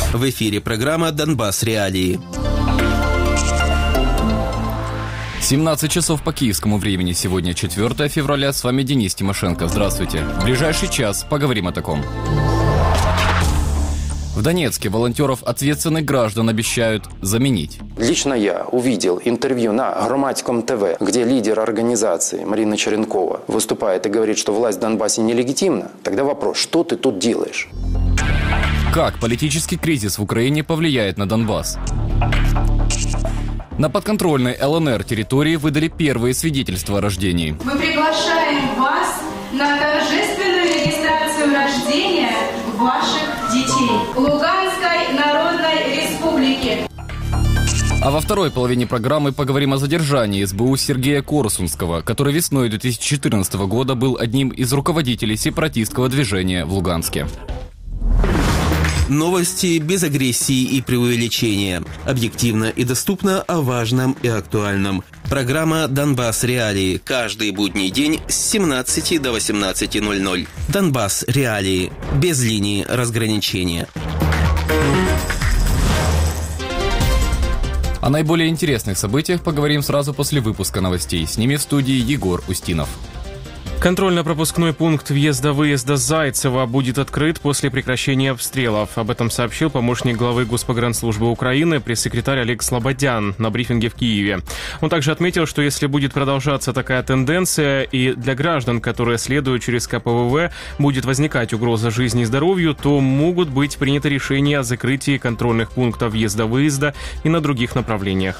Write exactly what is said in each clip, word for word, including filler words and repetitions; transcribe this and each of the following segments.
В эфире программа «Донбасс. Реалии». семнадцать часов по киевскому времени. Сегодня четвёртое февраля. С вами Денис Тимошенко. Здравствуйте. В ближайший час поговорим о таком. В Донецке волонтеров ответственных граждан обещают заменить. Лично я увидел интервью на Громадском ТВ, где лидер организации Марина Черенкова выступает и говорит, что власть в Донбассе нелегитимна. Тогда вопрос, что ты тут делаешь? Как политический кризис в Украине повлияет на Донбасс? На подконтрольной ЛНР территории выдали первые свидетельства о рождении. Мы приглашаем вас на торжественную регистрацию рождения ваших детей Луганской Народной Республики. А во второй половине программы поговорим о задержании СБУ Сергея Корсунского, который весной две тысячи четырнадцатого года был одним из руководителей сепаратистского движения в Луганске. Новости без агрессии и преувеличения. Объективно и доступно о важном и актуальном. Программа «Донбасс. Реалии». Каждый будний день с семнадцати до восемнадцати ноль-ноль. «Донбасс. Реалии». Без линии разграничения. О наиболее интересных событиях поговорим сразу после выпуска новостей. С ними в студии Егор Устинов. Контрольно-пропускной пункт въезда-выезда Зайцево будет открыт после прекращения обстрелов. Об этом сообщил помощник главы Госпогранслужбы Украины, пресс-секретарь Олег Слободян на брифинге в Киеве. Он также отметил, что если будет продолжаться такая тенденция и для граждан, которые следуют через ка пэ вэ вэ, будет возникать угроза жизни и здоровью, то могут быть приняты решения о закрытии контрольных пунктов въезда-выезда и на других направлениях.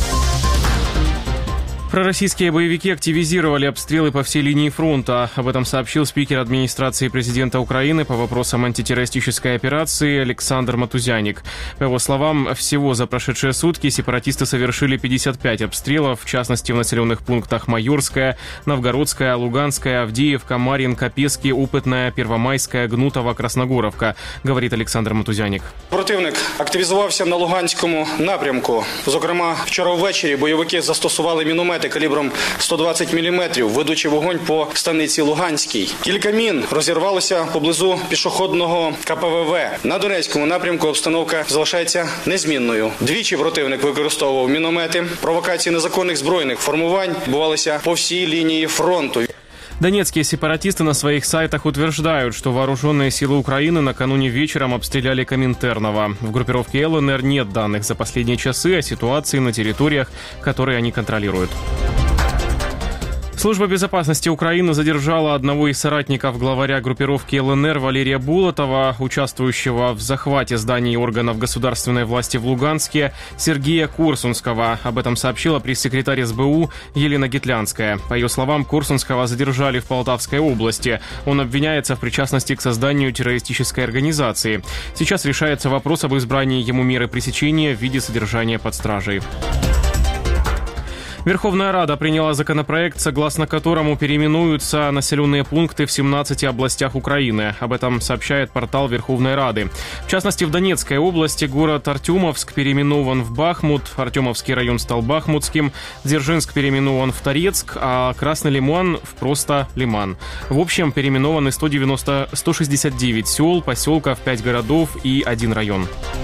Пророссийские боевики активизировали обстрелы по всей линии фронта. Об этом сообщил спикер администрации президента Украины по вопросам антитеррористической операции Александр Матузяник. По его словам, всего за прошедшие сутки сепаратисты совершили пятьдесят пять обстрелов, в частности в населенных пунктах Майорская, Новгородская, Луганская, Авдеевка, Мар'їнка, Пески, Опитная, Первомайская, Гнутова, Красногоровка, говорить Олександр Матузяник. Противник активізувався на Луганському напрямку. Зокрема, вчора ввечері бойовики застосували міномети калібром сто двадцять міліметрів, ведучи вогонь по станиці Луганській. Кілька мін розірвалося поблизу пішохідного ка пе вэ вэ. На Донецькому напрямку обстановка залишається незмінною. Двічі противник використовував міномети. Провокації незаконних збройних формувань відбувалися по всій лінії фронту. Донецкие сепаратисты на своих сайтах утверждают, что вооруженные силы Украины накануне вечером обстреляли Коминтерново. В группировке эл эн эр нет данных за последние часы о ситуации на территориях, которые они контролируют. Служба безопасности Украины задержала одного из соратников главаря группировки эл эн эр Валерия Булатова, участвующего в захвате зданий органов государственной власти в Луганске, Сергея Корсунского. Об этом сообщила пресс-секретарь эс бэ у Елена Гитлянская. По ее словам, Корсунского задержали в Полтавской области. Он обвиняется в причастности к созданию террористической организации. Сейчас решается вопрос об избрании ему меры пресечения в виде содержания под стражей. Верховная Рада приняла законопроект, согласно которому переименуются населенные пункты в семнадцати областях Украины. Об этом сообщает портал Верховной Рады. В частности, в Донецкой области город Артемовск переименован в Бахмут, Артемовский район стал Бахмутским, Дзержинск переименован в Торецк, а Красный Лиман в просто Лиман. В общем, переименованы сто девяносто, сто шестьдесят девять сел, поселков, пять городов и один район.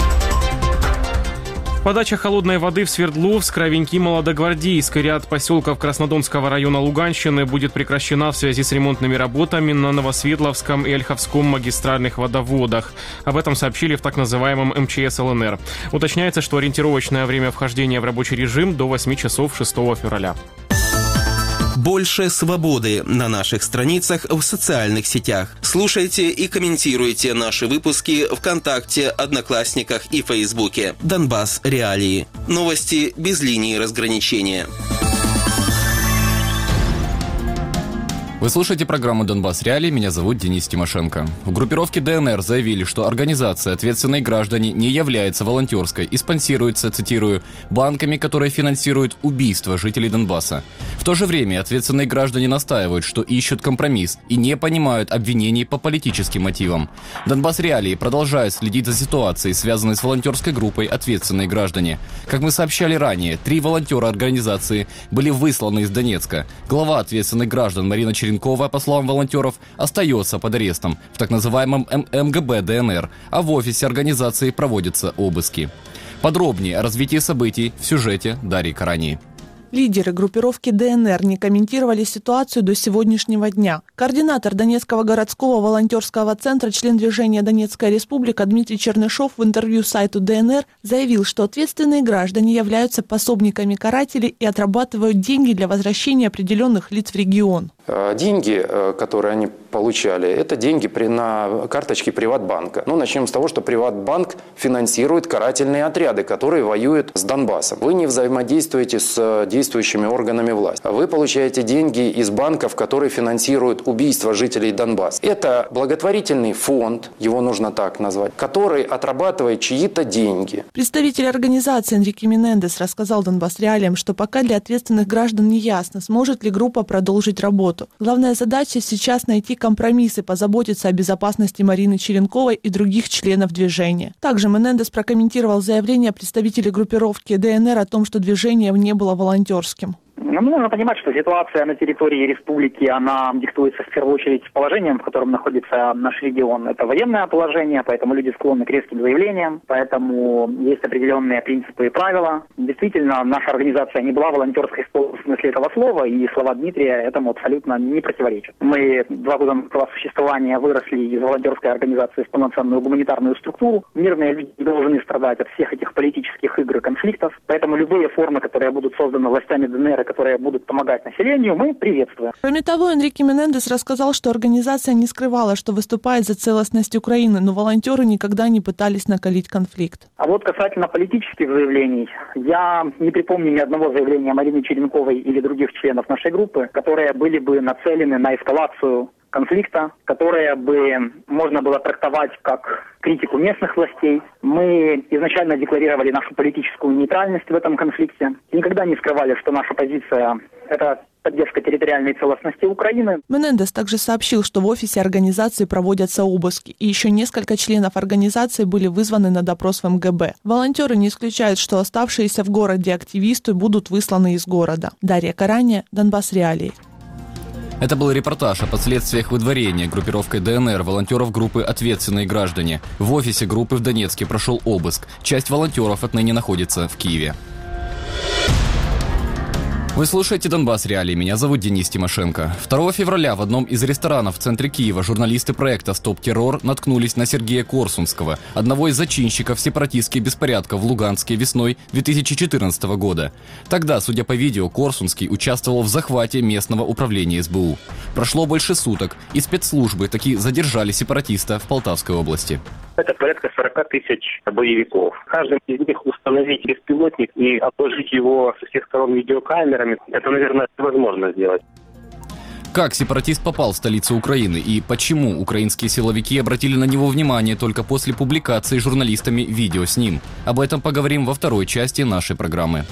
Подача холодной воды в Свердловск, Ровеньки, Молодогвардейск и ряд поселков Краснодонского района Луганщины будет прекращена в связи с ремонтными работами на Новосветловском и Ольховском магистральных водоводах. Об этом сообщили в так называемом эм че эс эл эн эр. Уточняется, что ориентировочное время вхождения в рабочий режим до восьми часов шестого февраля. Больше свободы на наших страницах в социальных сетях. Слушайте и комментируйте наши выпуски ВКонтакте, Одноклассниках и Фейсбуке. Донбасс. Реалии. Новости без линии разграничения. Вы слушаете программу «Донбасс. Реалии». Меня зовут Денис Тимошенко. В группировке дэ эн эр заявили, что организация «Ответственные граждане» не является волонтерской и спонсируется, цитирую, банками, которые финансируют убийство жителей Донбасса. В то же время ответственные граждане настаивают, что ищут компромисс и не понимают обвинений по политическим мотивам. «Донбасс. Реалии» продолжает следить за ситуацией, связанной с волонтерской группой «Ответственные граждане». Как мы сообщали ранее, три волонтера организации были высланы из Донецка. Глава «Ответственных граждан» Марина Черенкова Черенкова, по словам волонтеров, остается под арестом в так называемом эм гэ бэ дэ эн эр, а в офисе организации проводятся обыски. Подробнее о развитии событий в сюжете Дарьи Карани. Лидеры группировки дэ эн эр не комментировали ситуацию до сегодняшнего дня. Координатор Донецкого городского волонтерского центра, член движения «Донецкая республика» Дмитрий Чернышов в интервью сайту дэ эн эр заявил, что ответственные граждане являются пособниками карателей и отрабатывают деньги для возвращения определенных лиц в регион. Деньги, которые они получали, это деньги на карточке Приватбанка. Ну, начнем с того, что Приватбанк финансирует карательные отряды, которые воюют с Донбассом. Вы не взаимодействуете с действующими органами власти. Вы получаете деньги из банков, которые финансируют убийство жителей Донбасса. Это благотворительный фонд, его нужно так назвать, который отрабатывает чьи-то деньги. Представитель организации Энрике Менендес рассказал Донбасс Реалиям, что пока для ответственных граждан не ясно, сможет ли группа продолжить работу. Главная задача сейчас найти компромисс и позаботиться о безопасности Марины Черенковой и других членов движения. Также Менендес прокомментировал заявление представителей группировки дэ эн эр о том, что движение не было волонтерским. Ну, нужно понимать, что ситуация на территории республики, она диктуется в первую очередь положением, в котором находится наш регион. Это военное положение, поэтому люди склонны к резким заявлениям, поэтому есть определенные принципы и правила. Действительно, наша организация не была волонтерской в смысле этого слова, и слова Дмитрия этому абсолютно не противоречат. Мы два года нашего существования выросли из волонтерской организации в полноценную гуманитарную структуру. Мирные люди не должны страдать от всех этих политических игр и конфликтов, поэтому любые формы, которые будут созданы властями дэ эн эр, которые будут помогать населению, мы приветствуем. Кроме того, Энрике Менендес рассказал, что организация не скрывала, что выступает за целостность Украины, но волонтеры никогда не пытались накалить конфликт. А вот касательно политических заявлений, я не припомню ни одного заявления Марины Черенковой или других членов нашей группы, которые были бы нацелены на эскалацию конфликта, которые бы можно было трактовать как критику местных властей. Мы изначально декларировали нашу политическую нейтральность в этом конфликте. Никогда не скрывали, что наша позиция – это поддержка территориальной целостности Украины. Менендес также сообщил, что в офисе организации проводятся обыски, и еще несколько членов организации были вызваны на допрос в эм гэ бэ. Волонтеры не исключают, что оставшиеся в городе активисты будут высланы из города. Дарья Карани, Донбасс Реалии. Это был репортаж о последствиях выдворения группировкой дэ эн эр волонтеров группы «Ответственные граждане». В офисе группы в Донецке прошел обыск. Часть волонтеров отныне находится в Киеве. Вы слушаете «Донбасс Реалии». Меня зовут Денис Тимошенко. второго февраля в одном из ресторанов в центре Киева журналисты проекта «Стоп-террор» наткнулись на Сергея Корсунского, одного из зачинщиков сепаратистских беспорядков в Луганске весной две тысячи четырнадцатого года. Тогда, судя по видео, Корсунский участвовал в захвате местного управления эс бэ у. Прошло больше суток, и спецслужбы таки задержали сепаратиста в Полтавской области. Это порядка сорок тысяч боевиков. Каждый из них установить беспилотник и обложить его со всех сторон видеокамерами, это, наверное, невозможно сделать. Как сепаратист попал в столицу Украины и почему украинские силовики обратили на него внимание только после публикации журналистами видео с ним? Об этом поговорим во второй части нашей программы.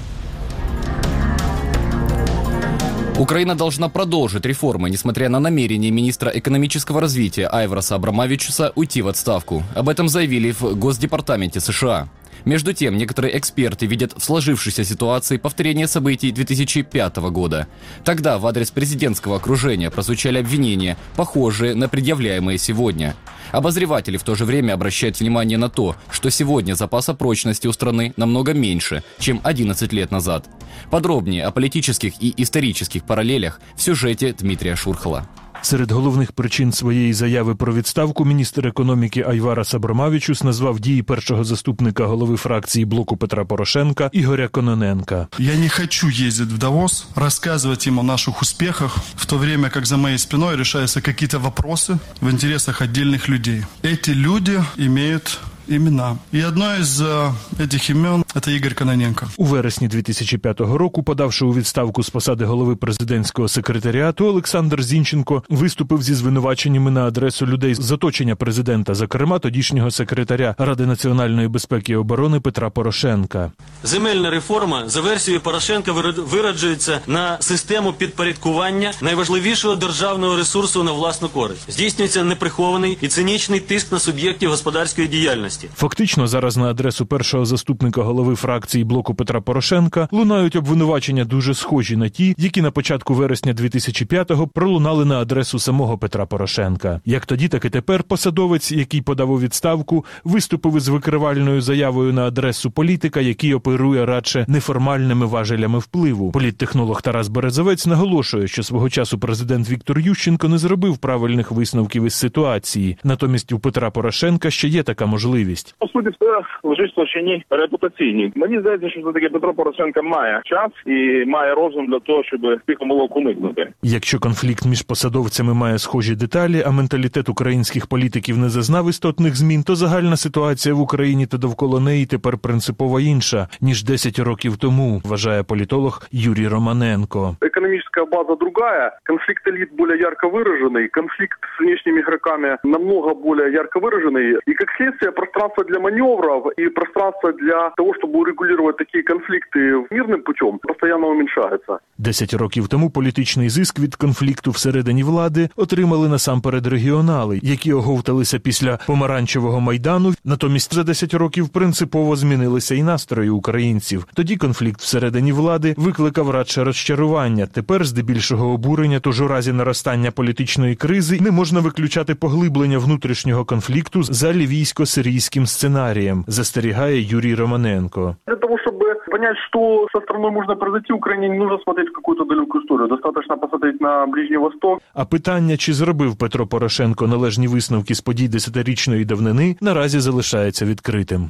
Украина должна продолжить реформы, несмотря на намерение министра экономического развития Айвараса Абрамавичуса уйти в отставку. Об этом заявили в Госдепартаменте США. Между тем, некоторые эксперты видят в сложившейся ситуации повторение событий две тысячи пятого года. Тогда в адрес президентского окружения прозвучали обвинения, похожие на предъявляемые сегодня. Обозреватели в то же время обращают внимание на то, что сегодня запаса прочности у страны намного меньше, чем одиннадцать лет назад. Подробнее о политических и исторических параллелях в сюжете Дмитрия Шурхала. Серед головних причин своєї заяви про відставку міністр економіки Айварас Абрамавичус назвав дії першого заступника голови фракції блоку Петра Порошенка Ігоря Кононенка. Я не хочу ездить в Давос, рассказывать им о наших успехах, в то время как за моей спиной решаются какие-то вопросы в интересах отдельных людей. Эти люди имеют імена. І одно із цих імен – це Ігор Кононенко. У вересні дві тисячі п'ятого року, подавши у відставку з посади голови президентського секретаріату, Олександр Зінченко виступив зі звинуваченнями на адресу людей з оточення президента, зокрема тодішнього секретаря Ради національної безпеки і оборони Петра Порошенка. Земельна реформа за версією Порошенка вираджується на систему підпорядкування найважливішого державного ресурсу на власну користь. Здійснюється неприхований і цинічний тиск на суб'єктів господарської діяльності. Фактично, зараз на адресу першого заступника голови голови фракції блоку Петра Порошенка, лунають обвинувачення дуже схожі на ті, які на початку вересня дві тисячі п'ятого пролунали на адресу самого Петра Порошенка. Як тоді, так і тепер посадовець, який подав у відставку, виступив із викривальною заявою на адресу політика, який оперує радше неформальними важелями впливу. Політтехнолог Тарас Березовець наголошує, що свого часу президент Віктор Ющенко не зробив правильних висновків із ситуації. Натомість у Петра Порошенка ще є така можливість. По суті, все лежить в площині репутаційній. Мені здається, що все-таки Петро Порошенко має час і має розум для того, щоб тих помилок уникнути. Якщо конфлікт між посадовцями має схожі деталі, а менталітет українських політиків не зазнав істотних змін, то загальна ситуація в Україні та довкола неї тепер принципово інша, ніж десять років тому, вважає політолог Юрій Романенко. Экономическая база другая, конфликт элит более ярко выраженный, конфликт с внешними игроками намного более ярко выраженный, и как следствие пространство для маневров и пространство для того, чтобы урегулировать такие конфликты мирным путем, постоянно уменьшается. Десять років тому політичний зиск від конфлікту всередині влади отримали насамперед регіонали, які оговталися після помаранчевого майдану. Натомість за десять років принципово змінилися і настрої українців. Тоді конфлікт всередині влади викликав радше розчарування. Тепер, здебільшого обурення, тож у разі наростання політичної кризи не можна виключати поглиблення внутрішнього конфлікту за лівійсько-сирійським сценарієм, застерігає Юрій Романенко. Для того, чтобы понять, что со страной можно произойти, Украине не нужно смотреть в какую-то далекую историю. Достаточно посмотреть на Ближний Восток. А питання, чи зробив Петро Порошенко належні висновки з подій десятирічної давнини, наразі залишається відкритим.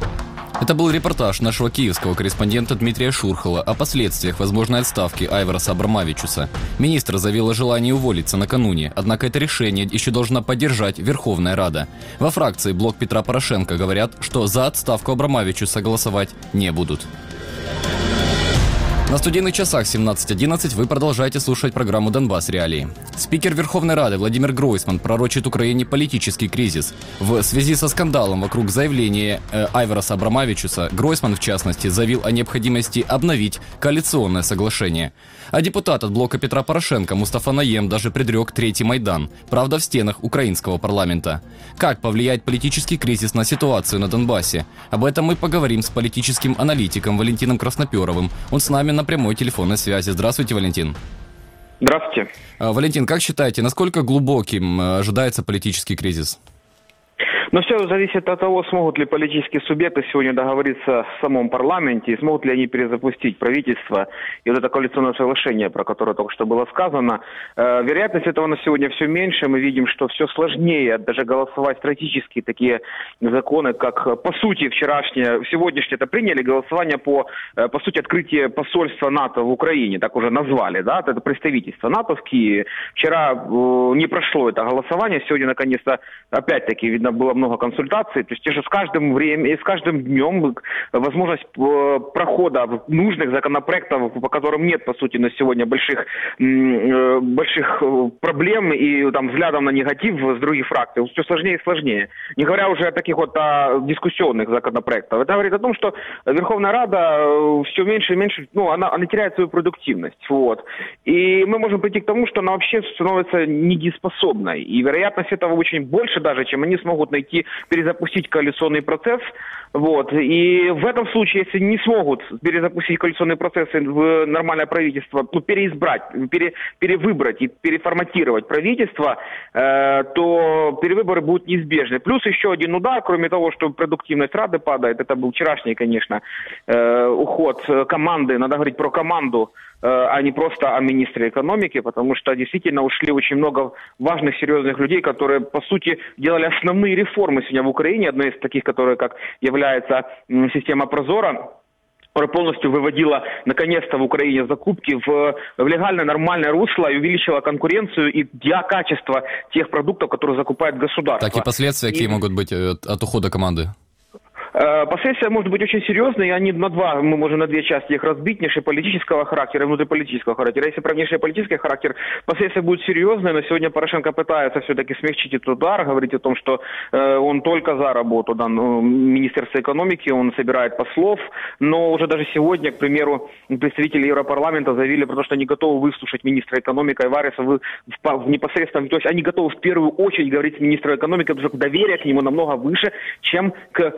Это был репортаж нашего киевского корреспондента Дмитрия Шурхала о последствиях возможной отставки Айвараса Абрамавичуса. Министр заявил о желании уволиться накануне, однако это решение еще должна поддержать Верховная Рада. Во фракции «Блок Петра Порошенко» говорят, что за отставку Абрамавичуса голосовать не будут. На студийных часах семнадцать одиннадцать вы продолжаете слушать программу «Донбасс Реалии». Спикер Верховной Рады Владимир Гройсман пророчит Украине политический кризис. В связи со скандалом вокруг заявления э, Айвараса Абрамавичуса, Гройсман, в частности, заявил о необходимости обновить коалиционное соглашение. А депутат от блока Петра Порошенко Мустафа Наем даже предрек третий Майдан, правда в стенах украинского парламента. Как повлияет политический кризис на ситуацию на Донбассе? Об этом мы поговорим с политическим аналитиком Валентином Красноперовым. Он с нами на прямой телефонной связи. Здравствуйте, Валентин. Здравствуйте. Валентин, как считаете, насколько глубоким ожидается политический кризис? Но все зависит от того, смогут ли политические субъекты сегодня договориться в самом парламенте, и смогут ли они перезапустить правительство и вот это коалиционное соглашение, про которое только что было сказано. Вероятность этого на сегодня все меньше. Мы видим, что все сложнее даже голосовать стратегические такие законы, как по сути вчерашнее, сегодняшнее это приняли голосование по, по сути, открытие посольства НАТО в Украине, так уже назвали, да, это представительство НАТО в Киеве. Вчера не прошло это голосование, сегодня наконец-то опять-таки видно было много консультаций, то есть с каждым временем и с каждым днем возможность прохода нужных законопроектов, по которым нет, по сути, на сегодня больших, больших проблем и там взглядом на негатив с других фракций, все сложнее и сложнее. Не говоря уже о таких вот о дискуссионных законопроектах. Это говорит о том, что Верховная Рада все меньше и меньше, ну, она, она теряет свою продуктивность. Вот. И мы можем прийти к тому, что она вообще становится недееспособной. И вероятность этого очень больше даже, чем они смогут найти, перезапустить коалиционный процесс. Вот. И в этом случае, если не смогут перезапустить коалиционные процессы в нормальное правительство, ну, переизбрать, пере, перевыбрать и переформатировать правительство, э, то перевыборы будут неизбежны. Плюс еще один удар, кроме того, что продуктивность Рады падает, это был вчерашний, конечно, э, уход команды, надо говорить про команду, а не просто о министре экономики, потому что действительно ушли очень много важных, серьезных людей, которые, по сути, делали основные реформы сегодня в Украине. Одна из таких, которая как является система Прозора, которая полностью выводила, наконец-то, в Украине закупки в, в легальное, нормальное русло и увеличила конкуренцию и качество тех продуктов, которые закупает государство. Так и последствия и... какие могут быть от, от ухода команды? Последствия могут быть очень серьезные, они на два, мы можем на две части их разбить, внешнеполитического характера и внутриполитического характера. Если про внешнеполитический характер, последствия будут серьезные, но сегодня Порошенко пытается все-таки смягчить этот удар, говорить о том, что э, он только за работу, да, ну, Министерства экономики, он собирает послов, но уже даже сегодня, к примеру, представители Европарламента заявили про то, что они готовы выслушать министра экономики Айвареса в, в, в непосредственном, то есть они готовы в первую очередь говорить с министром экономики, потому что доверие к нему намного выше, чем к э,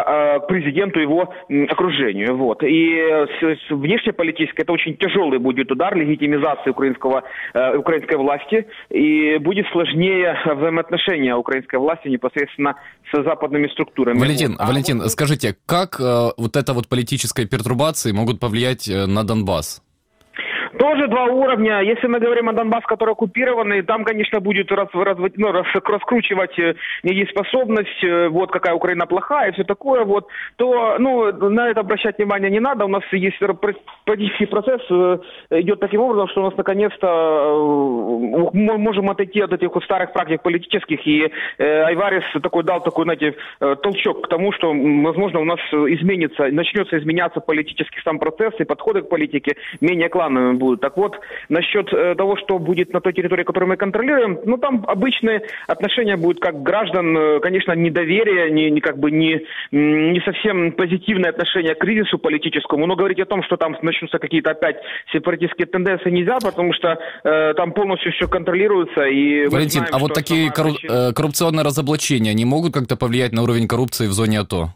к президенту и его окружению. Вот. И внешнеполитически это очень тяжелый будет удар легитимизации украинского, украинской власти, и будет сложнее взаимоотношения украинской власти непосредственно с западными структурами. Валентин, а Валентин, вот... скажите, как э, вот эта вот политическая пертурбации могут повлиять на Донбасс? Тоже два уровня. Если мы говорим о Донбасс, который оккупированный, там, конечно, будет раз, раз, ну, раз, раскручивать недееспособность, вот какая Украина плохая и все такое, вот, то ну, на это обращать внимание не надо. У нас есть политический процесс, идет таким образом, что у нас наконец-то мы можем отойти от этих вот старых практик политических, и Айварес такой дал такой, знаете, толчок к тому, что, возможно, у нас изменится, начнется изменяться политический сам процесс, и подходы к политике менее клановыми будут. Так вот, насчет э, того, что будет на той территории, которую мы контролируем, ну, там обычные отношения будут как граждан, э, конечно, недоверие, не, не, как бы не, не совсем позитивное отношение к кризису политическому, но говорить о том, что там начнутся какие-то опять сепаратистские тенденции, нельзя, потому что э, там полностью все контролируется. И Валентин, знаем, а вот такие корру- э, коррупционные разоблачения, они могут как-то повлиять на уровень коррупции в зоне АТО?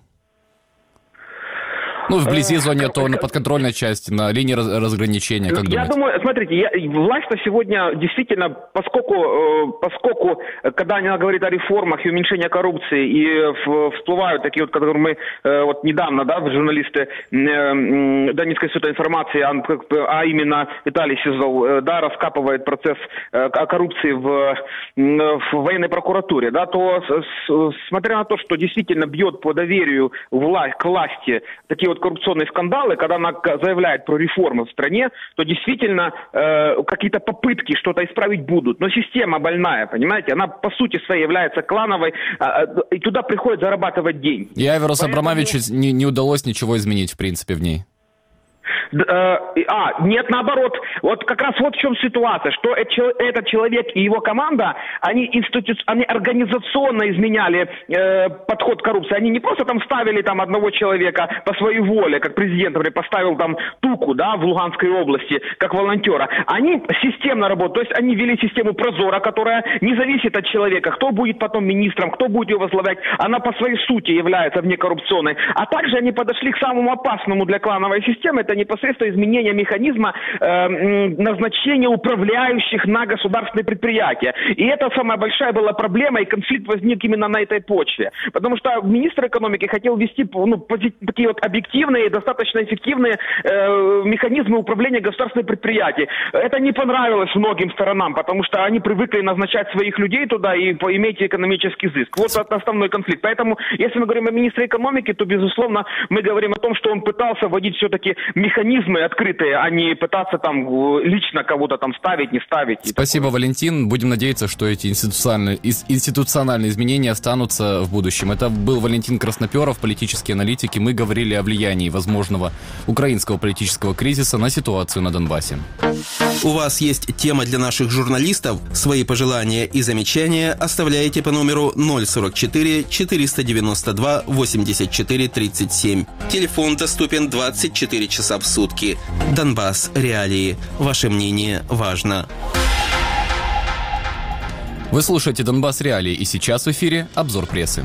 Ну, вблизи зоны АТО, на подконтрольной части, на линии раз- разграничения, как я думаете? думаю, смотрите, я, власть-то сегодня действительно, поскольку, э, поскольку, когда она говорит о реформах и уменьшении коррупции, и в, всплывают такие вот, которые мы э, вот недавно, да, журналисты э, Донецкой института информации, а, а именно Виталий Сизов, э, да, раскапывает процесс э, коррупции в, в военной прокуратуре, да, то с, с, смотря на то, что действительно бьет по доверию вла- к власти такие вот коррупционные скандалы, когда она заявляет про реформы в стране, то действительно э, какие-то попытки что-то исправить будут. Но система больная, понимаете? Она по сути своей является клановой, э, и туда приходит зарабатывать деньги. И Айварусу Поэтому... Абрамовичу не, не удалось ничего изменить, в принципе, в ней. А, нет, наоборот. Вот как раз вот в чем ситуация, что этот человек и его команда, они, институ... они организационно изменяли э, подход к коррупции. Они не просто там ставили там одного человека по своей воле, как президент, например, поставил там Туку, да, в Луганской области, как волонтера. Они системно работают, то есть они ввели систему Прозора, которая не зависит от человека, кто будет потом министром, кто будет ее возглавлять. Она по своей сути является внекоррупционной. А также они подошли к самому опасному для клановой системы, это непосредственно изменение механизма э, назначения управляющих на государственные предприятия. И это самая большая была проблема, и конфликт возник именно на этой почве. Потому что министр экономики хотел ввести ну, пози- такие вот объективные, достаточно эффективные э, механизмы управления государственных предприятий. Это не понравилось многим сторонам, потому что они привыкли назначать своих людей туда и иметь экономический зыск. Вот это основной конфликт. Поэтому, если мы говорим о министре экономики, то, безусловно, мы говорим о том, что он пытался вводить все-таки механизмы открытые, а не пытаться там лично кого-то там ставить, не ставить. Спасибо, Валентин. Будем надеяться, что эти институциональные, институциональные изменения останутся в будущем. Это был Валентин Красноперов, политический аналитик, и мы говорили о влиянии возможного украинского политического кризиса на ситуацию на Донбассе. У вас есть тема для наших журналистов? Свои пожелания и замечания оставляйте по номеру ноль сорок четыре четыреста девяносто два восемьдесят четыре тридцать семь. Телефон доступен двадцать четыре часа в сутки. Донбасс. Реалии. Ваше мнение важно. Вы слушаете «Донбасс. Реалии», и сейчас в эфире обзор прессы.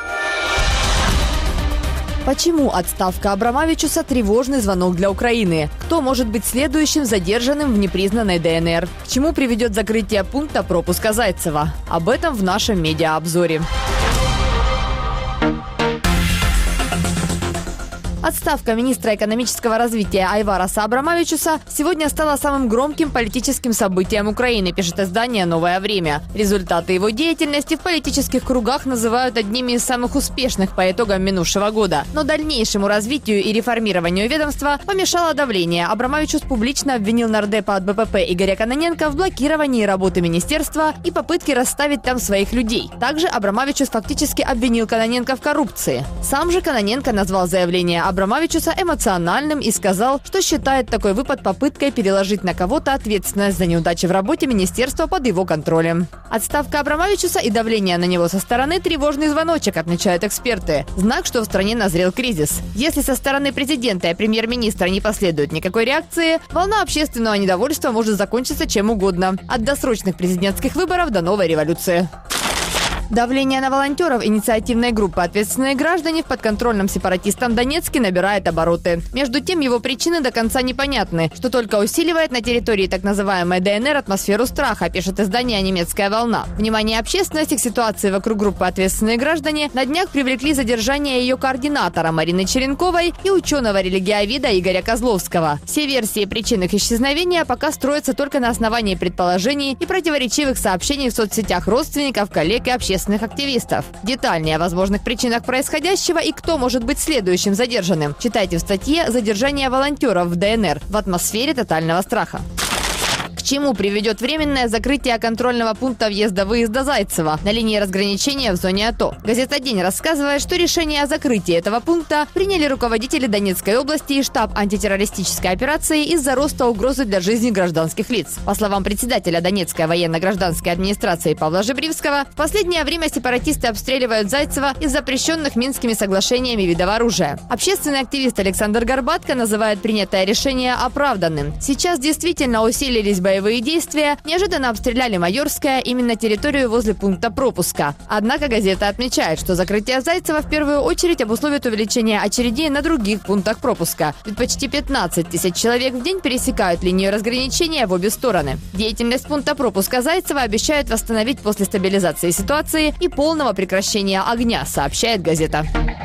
Почему отставка Абрамовичуса – тревожный звонок для Украины? Кто может быть следующим задержанным в непризнанной ДНР? К чему приведет закрытие пункта пропуска Зайцева? Об этом в нашем медиаобзоре. Отставка министра экономического развития Айвараса Абрамовичуса сегодня стала самым громким политическим событием Украины, пишет издание «Новое время». Результаты его деятельности в политических кругах называют одними из самых успешных по итогам минувшего года. Но дальнейшему развитию и реформированию ведомства помешало давление. Абрамовичус публично обвинил нардепа от БПП Игоря Кононенко в блокировании работы министерства и попытке расставить там своих людей. Также Абрамовичус фактически обвинил Кононенко в коррупции. Сам же Кононенко назвал заявление Абрамовичуса эмоциональным и сказал, что считает такой выпад попыткой переложить на кого-то ответственность за неудачи в работе министерства под его контролем. Отставка Абрамовичуса и давление на него со стороны – тревожный звоночек, отмечают эксперты. Знак, что в стране назрел кризис. Если со стороны президента и премьер-министра не последует никакой реакции, волна общественного недовольства может закончиться чем угодно. От досрочных президентских выборов до новой революции. Давление на волонтеров инициативной группы «Ответственные граждане» в подконтрольном сепаратистам Донецке набирает обороты. Между тем, его причины до конца непонятны, что только усиливает на территории так называемой ДНР атмосферу страха, пишет издание «Немецкая волна». Внимание общественности к ситуации вокруг группы «Ответственные граждане» на днях привлекли задержание ее координатора Марины Черенковой и ученого-религиоведа Игоря Козловского. Все версии причин их исчезновения пока строятся только на основании предположений и противоречивых сообщений в соцсетях родственников, коллег и общественных активистов. Детальнее о возможных причинах происходящего и кто может быть следующим задержанным читайте в статье «Задержание волонтеров в ДНР в атмосфере тотального страха». К чему приведет временное закрытие контрольного пункта въезда-выезда Зайцево на линии разграничения в зоне АТО? Газета «День» рассказывает, что решение о закрытии этого пункта приняли руководители Донецкой области и штаб антитеррористической операции из-за роста угрозы для жизни гражданских лиц. По словам председателя Донецкой военно-гражданской администрации Павла Жебривского, в последнее время сепаратисты обстреливают Зайцево из запрещенных Минскими соглашениями видов оружия. Общественный активист Александр Горбатко называет принятое решение оправданным. Сейчас действительно усилились боевые Боевые действия, неожиданно обстреляли Майорское, именно территорию возле пункта пропуска. Однако газета отмечает, что закрытие Зайцева в первую очередь обусловит увеличение очередей на других пунктах пропуска. Ведь почти пятнадцать тысяч человек в день пересекают линию разграничения в обе стороны. Деятельность пункта пропуска Зайцева обещают восстановить после стабилизации ситуации и полного прекращения огня, сообщает газета.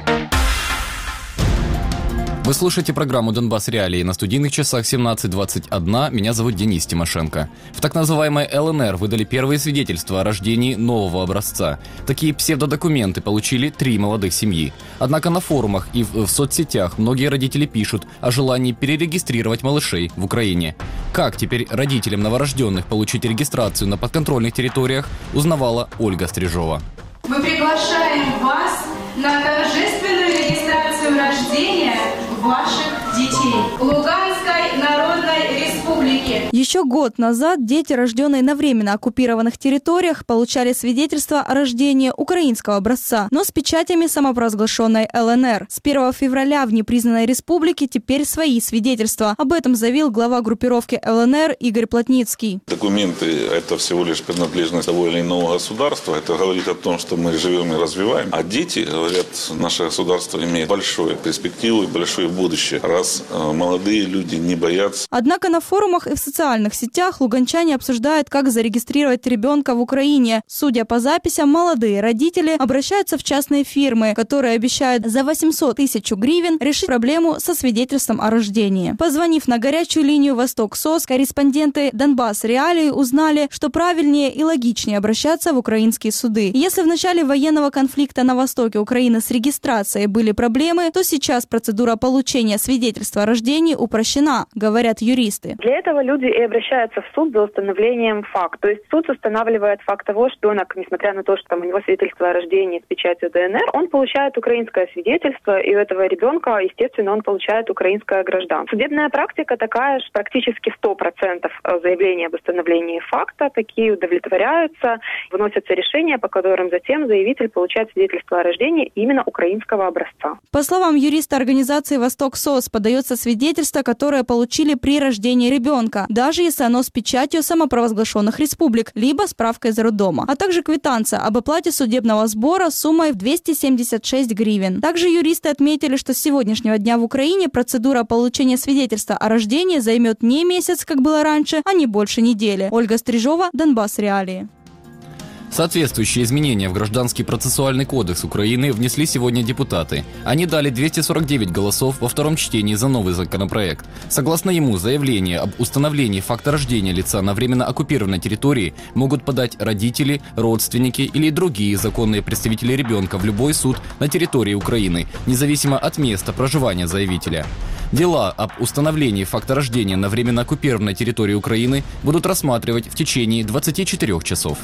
Вы слушаете программу «Донбасс Реалии» на студийных часах семнадцать двадцать один. Меня зовут Денис Тимошенко. В так называемой ЛНР выдали первые свидетельства о рождении нового образца. Такие псевдодокументы получили три молодых семьи. Однако на форумах и в, в соцсетях многие родители пишут о желании перерегистрировать малышей в Украине. Как теперь родителям новорожденных получить регистрацию на подконтрольных территориях, узнавала Ольга Стрижова. Мы приглашаем вас на торжественную регистрацию рождения ваших детей Луганской Народной Республики. Еще год назад дети, рожденные на временно оккупированных территориях, получали свидетельство о рождении украинского образца, но с печатями самопровозглашенной ЛНР. С первого февраля в непризнанной республике теперь свои свидетельства. Об этом заявил глава группировки ЛНР Игорь Плотницкий. Документы – это всего лишь принадлежность того или иного государства. Это говорит о том, что мы живем и развиваем. А дети, говорят, наше государство имеет большую перспективу и большое будущее, раз молодые люди не боятся. Однако на форумах и в социальных сетях луганчане обсуждают, как зарегистрировать ребенка в Украине. Судя по записям, молодые родители обращаются в частные фирмы, которые обещают за восемьсот тысяч гривен решить проблему со свидетельством о рождении. Позвонив на горячую линию «Восток СОС», корреспонденты «Донбасс Реалии» узнали, что правильнее и логичнее обращаться в украинские суды. Если в начале военного конфликта на востоке Украины с регистрацией были проблемы, то сейчас процедура получения свидетельства о рождении упрощена, говорят юристы. Для этого люди и обращаются в суд за установлением факта. То есть суд устанавливает факт того, что ребенок, несмотря на то, что там у него свидетельство о рождении с печатью ДНР, он получает украинское свидетельство, и у этого ребенка, естественно, он получает украинское гражданство. Судебная практика такая, что практически сто процентов заявлений об установлении факта такие удовлетворяются, выносятся решения, по которым затем заявитель получает свидетельство о рождении именно украинского образца. По словам юриста организации «Восток СОС», подается свидетельство, которое получили при рождении ребенка, даже если оно с печатью самопровозглашенных республик, либо справкой из роддома, а также квитанция об оплате судебного сбора суммой в двести семьдесят шесть гривен. Также юристы отметили, что с сегодняшнего дня в Украине процедура получения свидетельства о рождении займет не месяц, как было раньше, а не больше недели. Ольга Стрижова, Донбасс Реалии. Соответствующие изменения в Гражданский процессуальный кодекс Украины внесли сегодня депутаты. Они дали двести сорок девять голосов во втором чтении за новый законопроект. Согласно ему, заявление об установлении факта рождения лица на временно оккупированной территории могут подать родители, родственники или другие законные представители ребенка в любой суд на территории Украины, независимо от места проживания заявителя. Дела об установлении факта рождения на временно оккупированной территории Украины будут рассматривать в течение двадцати четырёх часов.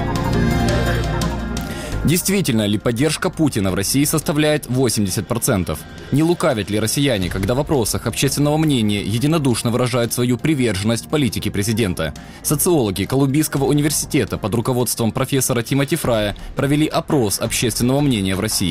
Действительно ли поддержка Путина в России составляет восемьдесят процентов? Не лукавят ли россияне, когда в вопросах общественного мнения единодушно выражают свою приверженность политике президента? Социологи Колумбийского университета под руководством профессора Тимоти Фрая провели опрос общественного мнения в России.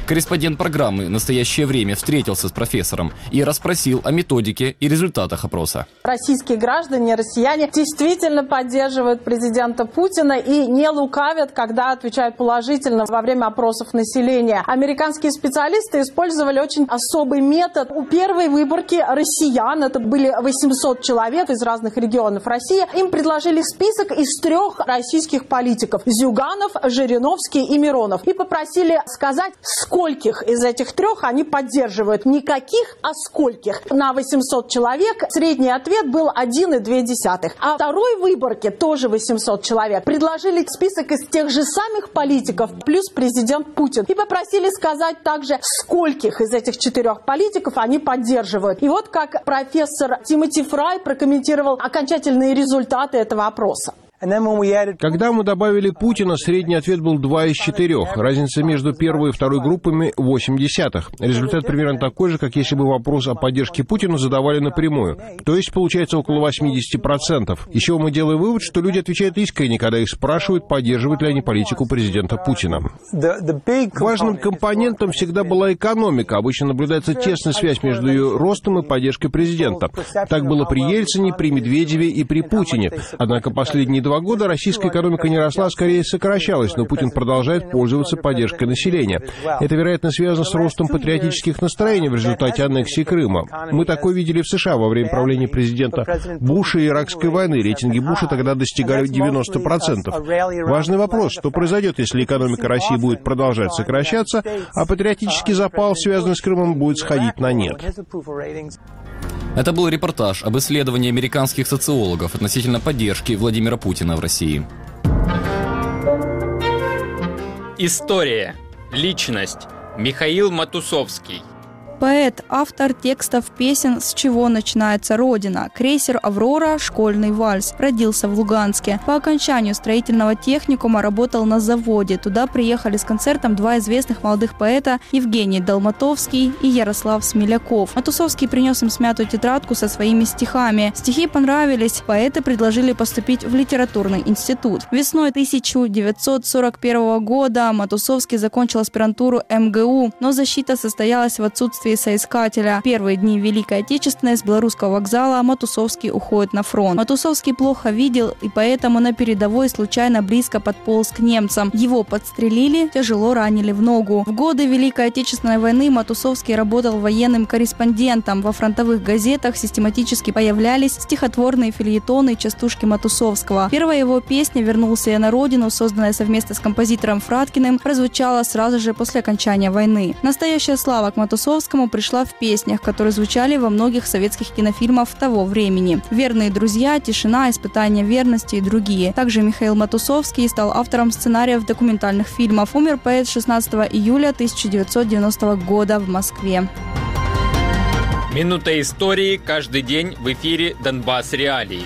Корреспондент программы «Настоящее время» встретился с профессором и расспросил о методике и результатах опроса. Российские граждане, россияне действительно поддерживают президента Путина и не лукавят, когда отвечают положительно во время опросов населения. Американские специалисты использовали очень особый метод. У первой выборки россиян, это были восемьсот человек из разных регионов России, им предложили список из трех российских политиков – Зюганов, Жириновский и Миронов. И попросили сказать, скольких из этих трех они поддерживают. Никаких, а скольких. На восемьсот человек средний ответ был один и две десятых. А второй выборке, тоже восемьсот человек, предложили список из тех же самых политиков плюс президент Путин. И попросили сказать также, скольких из этих четырех политиков они поддерживают. И вот как профессор Тимоти Фрай прокомментировал окончательные результаты этого опроса. Когда мы добавили Путина, средний ответ был два из четырех. Разница между первой и второй группами – восемь десятых. Результат примерно такой же, как если бы вопрос о поддержке Путина задавали напрямую. То есть получается около восемьдесят процентов. Еще мы делаем вывод, что люди отвечают искренне, когда их спрашивают, поддерживают ли они политику президента Путина. Важным компонентом всегда была экономика. Обычно наблюдается тесная связь между ее ростом и поддержкой президента. Так было при Ельцине, при Медведеве и при Путине. Однако последние два года российская экономика не росла, а скорее сокращалась, но Путин продолжает пользоваться поддержкой населения. Это, вероятно, связано с ростом патриотических настроений в результате аннексии Крыма. Мы такое видели в США во время правления президента Буша и Иракской войны. Рейтинги Буша тогда достигали девяноста процентов. Важный вопрос, что произойдет, если экономика России будет продолжать сокращаться, а патриотический запал, связанный с Крымом, будет сходить на нет. Это был репортаж об исследовании американских социологов относительно поддержки Владимира Путина в России. История. Личность. Михаил Матусовский. Поэт, автор текстов песен «С чего начинается Родина», крейсер «Аврора», «Школьный вальс». Родился в Луганске. По окончанию строительного техникума работал на заводе. Туда приехали с концертом два известных молодых поэта Евгений Долматовский и Ярослав Смеляков. Матусовский принес им смятую тетрадку со своими стихами. Стихи понравились. Поэты предложили поступить в литературный институт. Весной тысяча девятьсот сорок первого года Матусовский закончил аспирантуру эм гэ у, но защита состоялась в отсутствии соискателя. Первые дни Великой Отечественной с Белорусского вокзала Матусовский уходит на фронт. Матусовский плохо видел и поэтому на передовой случайно близко подполз к немцам. Его подстрелили, тяжело ранили в ногу. В годы Великой Отечественной войны Матусовский работал военным корреспондентом. Во фронтовых газетах систематически появлялись стихотворные фельетоны и частушки Матусовского. Первая его песня «Вернулся я на родину», созданная совместно с композитором Фраткиным, прозвучала сразу же после окончания войны. Настоящая слава к Матусовскому пришла в песнях, которые звучали во многих советских кинофильмах того времени. «Верные друзья», «Тишина», «Испытание верности» и другие. Также Михаил Матусовский стал автором сценариев документальных фильмов. Умер поэт шестнадцатого июля тысяча девятьсот девяностого года в Москве. Минута истории каждый день в эфире «Донбасс Реалии».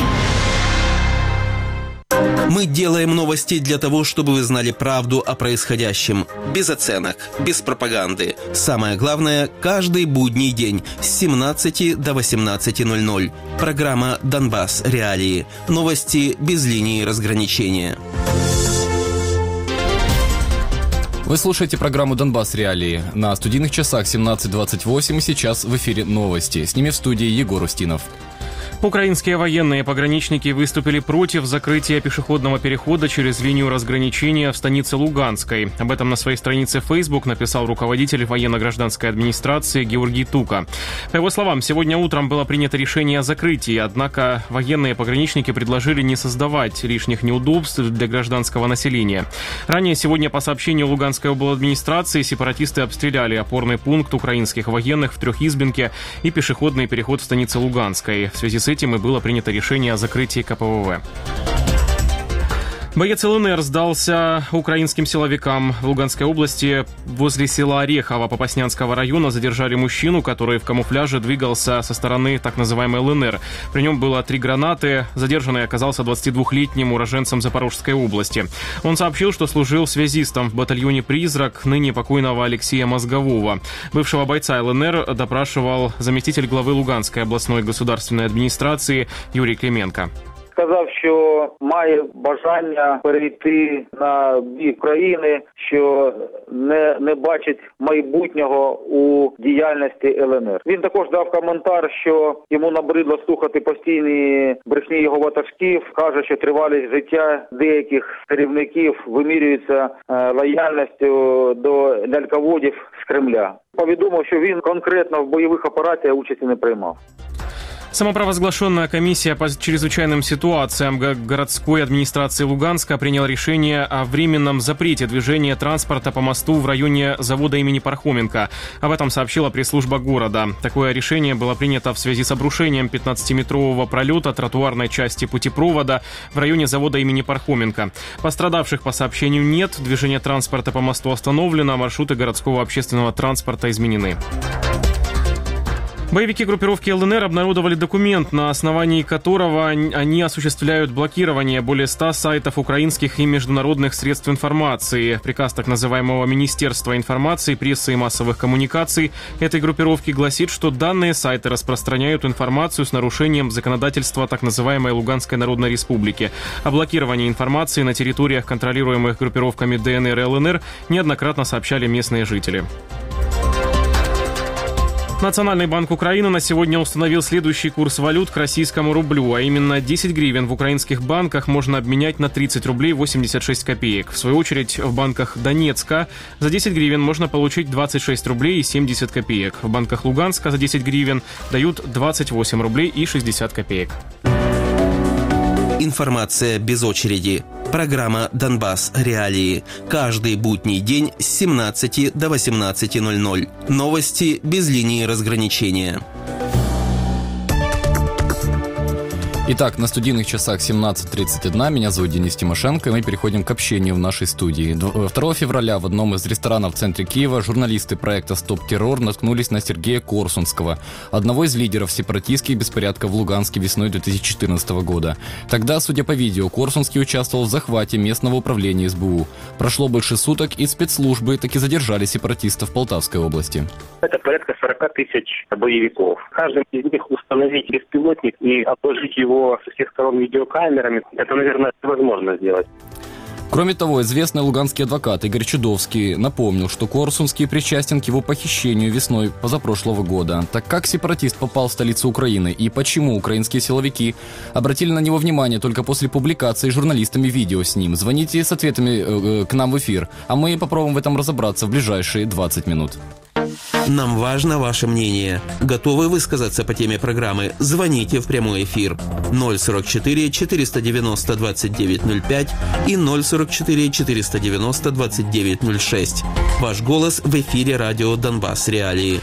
Мы делаем новости для того, чтобы вы знали правду о происходящем. Без оценок, без пропаганды. Самое главное, каждый будний день с семнадцати до восемнадцати ноль-ноль. Программа «Донбасс Реалии». Новости без линии разграничения. Вы слушаете программу «Донбасс Реалии». На студийных часах семнадцать двадцать восемь. Сейчас в эфире новости. С ними в студии Егор Устинов. Украинские военные пограничники выступили против закрытия пешеходного перехода через линию разграничения в станице Луганской. Об этом на своей странице Facebook написал руководитель военно-гражданской администрации Георгий Тука. По его словам, сегодня утром было принято решение о закрытии, однако военные пограничники предложили не создавать лишних неудобств для гражданского населения. Ранее сегодня, по сообщению Луганской обладминистрации, сепаратисты обстреляли опорный пункт украинских военных в Трехизбинке и пешеходный переход в станице Луганской. В связи с этим и было принято решение о закрытии ка пэ вэ вэ. Боец эл эн эр сдался украинским силовикам. В Луганской области возле села Орехово Попаснянского района задержали мужчину, который в камуфляже двигался со стороны так называемой эл эн эр. При нем было три гранаты. Задержанный оказался двадцатидвухлетним уроженцем Запорожской области. Он сообщил, что служил связистом в батальоне «Призрак» ныне покойного Алексея Мозгового. Бывшего бойца эл эн эр допрашивал заместитель главы Луганской областной государственной администрации Юрий Клименко. сказав, що має бажання перейти на бік країни, що не, не бачить майбутнього у діяльності ел ен ер. Він також дав коментар, що йому набридло слухати постійні брехні його ватажків, каже, що тривалість життя деяких керівників вимірюється лояльністю до ляльководів з Кремля. Повідомив, що він конкретно в бойових операціях участі не приймав. Самопровозглашенная комиссия по чрезвычайным ситуациям городской администрации Луганска приняла решение о временном запрете движения транспорта по мосту в районе завода имени Пархоменко. Об этом сообщила пресс-служба города. Такое решение было принято в связи с обрушением пятнадцатиметрового пролета тротуарной части путепровода в районе завода имени Пархоменко. Пострадавших по сообщению нет, движение транспорта по мосту остановлено, маршруты городского общественного транспорта изменены. Боевики группировки эл эн эр обнародовали документ, на основании которого они осуществляют блокирование более ста сайтов украинских и международных средств информации. Приказ так называемого Министерства информации, прессы и массовых коммуникаций этой группировки гласит, что данные сайты распространяют информацию с нарушением законодательства так называемой Луганской Народной Республики. О блокировании информации на территориях, контролируемых группировками дэ эн эр и эл эн эр, неоднократно сообщали местные жители. Национальный банк Украины на сегодня установил следующий курс валют к российскому рублю, а именно десять гривен в украинских банках можно обменять на тридцать рублей восемьдесят шесть копеек. В свою очередь, в банках Донецка за десять гривен можно получить двадцать шесть рублей и семьдесят копеек. В банках Луганска за десять гривен дают двадцать восемь рублей и шестьдесят копеек. Информация без очереди. Программа «Донбасс. Реалии». Каждый будний день с семнадцати до восемнадцати ноль-ноль. Новости без линии разграничения. Итак, на студийных часах семнадцать тридцать один. Меня зовут Денис Тимошенко, и мы переходим к общению в нашей студии. второго февраля в одном из ресторанов в центре Киева журналисты проекта «Стоп-террор» наткнулись на Сергея Корсунского, одного из лидеров сепаратистских беспорядков в Луганске весной две тысячи четырнадцатого года. Тогда, судя по видео, Корсунский участвовал в захвате местного управления эс бэ у. Прошло больше суток, и спецслужбы таки задержали сепаратистов в Полтавской области. Это порядка сорок тысяч боевиков. Каждый из них установить беспилотник и обложить его со всех сторон видеокамерами, это, наверное, невозможно сделать. Кроме того, известный луганский адвокат Игорь Чудовский напомнил, что Корсунский причастен к его похищению весной позапрошлого года. Так как сепаратист попал в столицу Украины и почему украинские силовики обратили на него внимание только после публикации журналистами видео с ним? Звоните с ответами э, к нам в эфир, а мы попробуем в этом разобраться в ближайшие двадцать минут. Нам важно ваше мнение. Готовы высказаться по теме программы? Звоните в прямой эфир ноль сорок четыре четыреста девяносто двадцать девять ноль пять и ноль сорок четыре четыреста девяносто двадцать девять ноль шесть. Ваш голос в эфире радио «Донбасс. Реалии».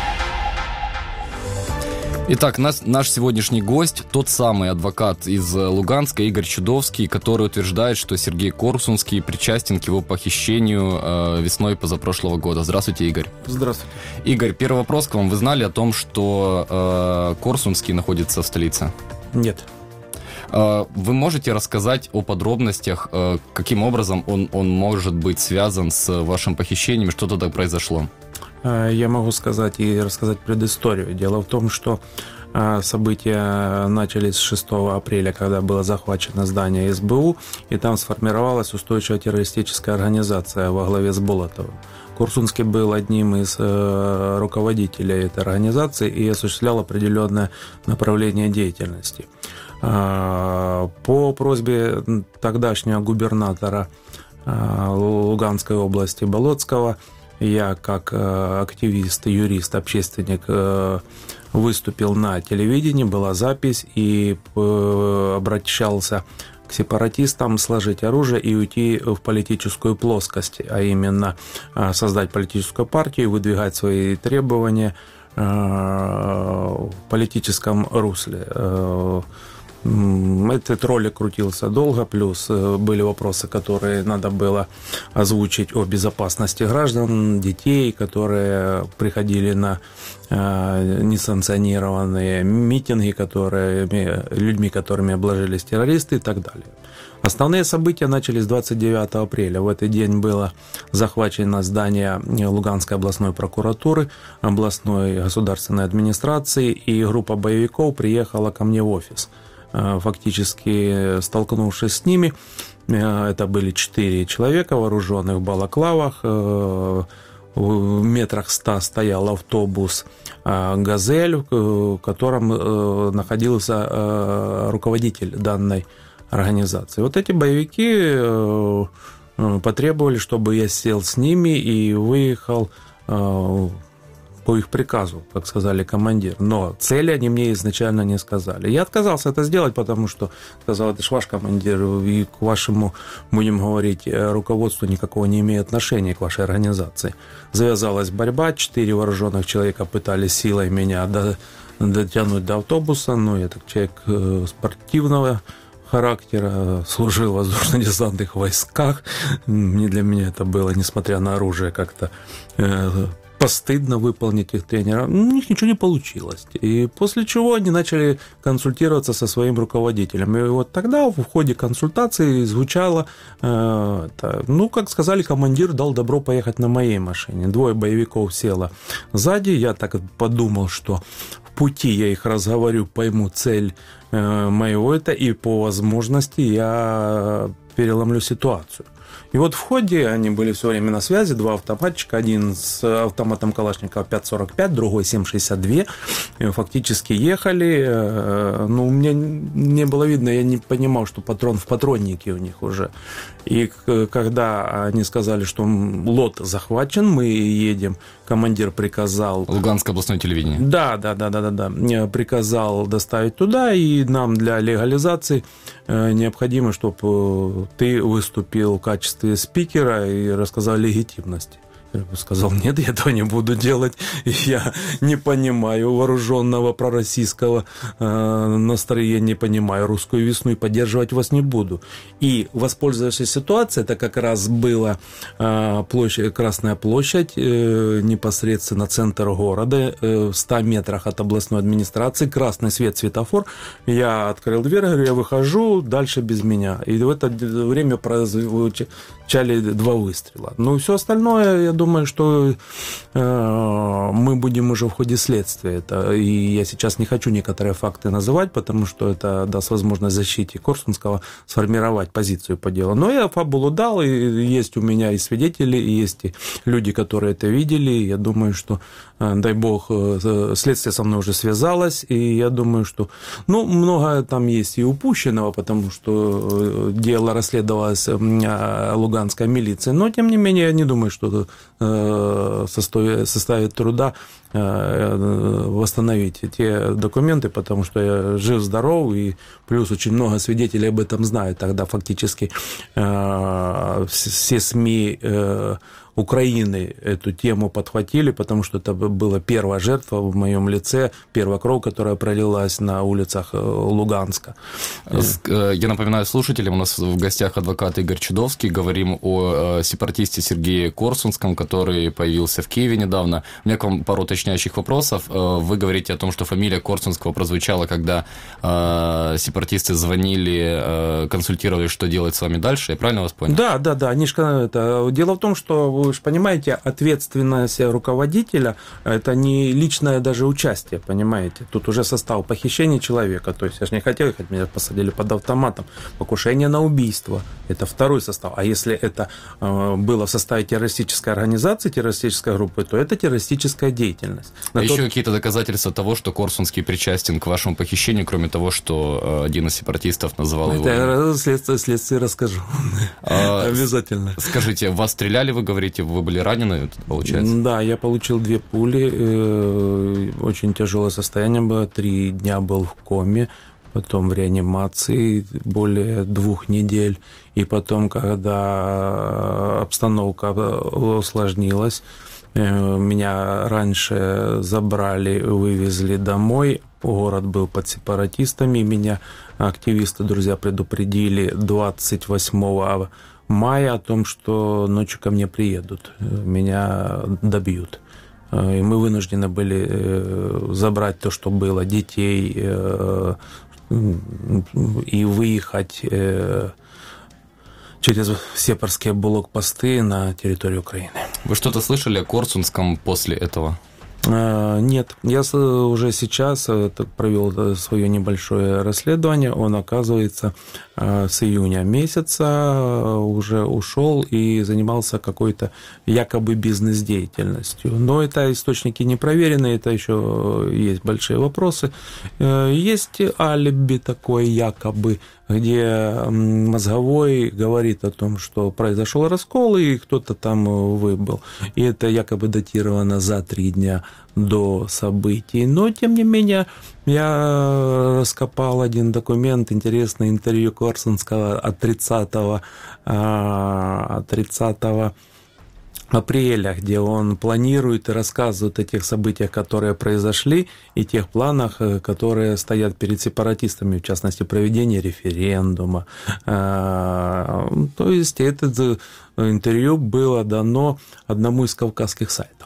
Итак, наш, наш сегодняшний гость, тот самый адвокат из Луганска Игорь Чудовский, который утверждает, что Сергей Корсунский причастен к его похищению э, весной позапрошлого года. Здравствуйте, Игорь. Здравствуйте. Игорь, первый вопрос к вам. Вы знали о том, что э, Корсунский находится в столице? Нет. Э, вы можете рассказать о подробностях, э, каким образом он, он может быть связан с вашим похищением, что тогда произошло? Я могу сказать и рассказать предысторию. Дело в том, что события начались с шестого апреля, когда было захвачено здание эс бэ у, и там сформировалась устойчивая террористическая организация во главе с Болотовым. Корсунский был одним из руководителей этой организации и осуществлял определенное направление деятельности. По просьбе тогдашнего губернатора Луганской области Болотского я, как активист, юрист, общественник, выступил на телевидении, была запись, и обращался к сепаратистам сложить оружие и уйти в политическую плоскость, а именно создать политическую партию, выдвигать свои требования в политическом русле. Этот ролик крутился долго, плюс были вопросы, которые надо было озвучить о безопасности граждан, детей, которые приходили на несанкционированные митинги, которые, людьми, которыми обложились террористы и так далее. Основные события начались двадцать девятого апреля. В этот день было захвачено здание Луганской областной прокуратуры, областной государственной администрации, и группа боевиков приехала ко мне в офис. фактически столкнувшись с ними, это были четыре человека, вооруженных в балаклавах, в метрах ста стоял автобус «Газель», в котором находился руководитель данной организации. Вот эти боевики потребовали, чтобы я сел с ними и выехал по их приказу, как сказали командир. Но цели они мне изначально не сказали. Я отказался это сделать, потому что сказал, это ж ваш командир, и к вашему, будем говорить, руководству никакого не имеет отношения к вашей организации. Завязалась борьба, четыре вооруженных человека пытались силой меня до, дотянуть до автобуса, но я так человек спортивного характера, служил в воздушно-десантных войсках. Не для меня это было, несмотря на оружие, как-то э, постыдно выполнить их тренера. У них ничего не получилось. И после чего они начали консультироваться со своим руководителем. И вот тогда в ходе консультации звучало, э, это, ну, как сказали, командир дал добро поехать на моей машине. Двое боевиков село сзади. Я так подумал, что в пути я их разговорю, пойму цель э, моего это, и по возможности я переломлю ситуацию. И вот в ходе они были все время на связи, два автоматчика, один с автоматом Калашникова пять сорок пять, другой семь шестьдесят два, фактически ехали, ну, у меня не было видно, я не понимал, что патрон в патроннике у них уже. И когда они сказали, что лот захвачен, мы едем, командир приказал... Луганское областное телевидение. Да, да, да, да, да, да. Приказал доставить туда, и нам для легализации необходимо, чтобы ты выступил в качестве спикера и рассказал о легитимности. Я сказал, нет, я этого не буду делать. Я не понимаю вооруженного пророссийского э, настроения, не понимаю русскую весну и поддерживать вас не буду. И, воспользовавшись ситуацией, это как раз была э, площадь, Красная площадь, э, непосредственно центр города, э, в ста метрах от областной администрации, красный свет, светофор. Я открыл дверь, говорю, я выхожу, дальше без меня. И в это время прозвучали два выстрела. Ну, и все остальное, я думаю, что э, мы будем уже в ходе следствия. Это, и я сейчас не хочу некоторые факты называть, потому что это даст возможность защите Корсунского сформировать позицию по делу. Но я фабулу дал, и есть у меня и свидетели, и есть и люди, которые это видели. Я думаю, что, э, дай бог, э, следствие со мной уже связалось, и я думаю, что, ну, много там есть и упущенного, потому что дело расследовалось э, луганской милицией, но, тем не менее, я не думаю, что составит труда восстановить те документы, потому что я жив-здоров, и плюс очень много свидетелей об этом знают. Тогда фактически все СМИ Украины эту тему подхватили, потому что это была первая жертва в моем лице, первая кровь, которая пролилась на улицах Луганска. Я напоминаю слушателям, у нас в гостях адвокат Игорь Чудовский. Говорим о сепаратисте Сергее Корсунском, который появился в Киеве недавно. У меня к вам пару уточняющих вопросов. Вы говорите о том, что фамилия Корсунского прозвучала, когда сепаратисты звонили, консультировали, что делать с вами дальше. Я правильно вас понял? Да, да, да. Они же, это... Дело в том, что вы же понимаете, ответственность руководителя – это не личное даже участие, понимаете? Тут уже состав похищения человека, то есть я же не хотел, хоть меня посадили под автоматом, покушение на убийство – это второй состав. А если это э, было в составе террористической организации, террористической группы, то это террористическая деятельность. На а тот... еще какие-то доказательства того, что Корсунский причастен к вашему похищению, кроме того, что один из сепаратистов называл это его... Это следствие, следствие расскажу. А, обязательно. Скажите, вас стреляли, вы говорите, вы были ранены, получается? Да, я получил две пули, очень тяжелое состояние было, три дня был в коме, потом в реанимации более двух недель, и потом, когда обстановка усложнилась, меня раньше забрали, вывезли домой, город был под сепаратистами, меня активисты, друзья, предупредили двадцать восьмого мая о том, что ночью ко мне приедут, меня добьют. И мы вынуждены были забрать то, что было, детей, и выехать через сепарские блокпосты на территорию Украины. Вы что-то слышали о Корсунском после этого? Нет, я уже сейчас провел свое небольшое расследование. Он, оказывается, с июня месяца уже ушел и занимался какой-то якобы бизнес-деятельностью. Но это источники не проверенные, это еще есть большие вопросы. Есть алиби такое якобы, где мозговой говорит о том, что произошел раскол, и кто-то там выбыл. И это якобы датировано за три дня до событий. Но, тем не менее, я раскопал один документ, интересное интервью Корсунского от тридцатого апреля, где он планирует и рассказывает о тех событиях, которые произошли, и тех планах, которые стоят перед сепаратистами, в частности, проведение референдума. То есть это интервью было дано одному из кавказских сайтов,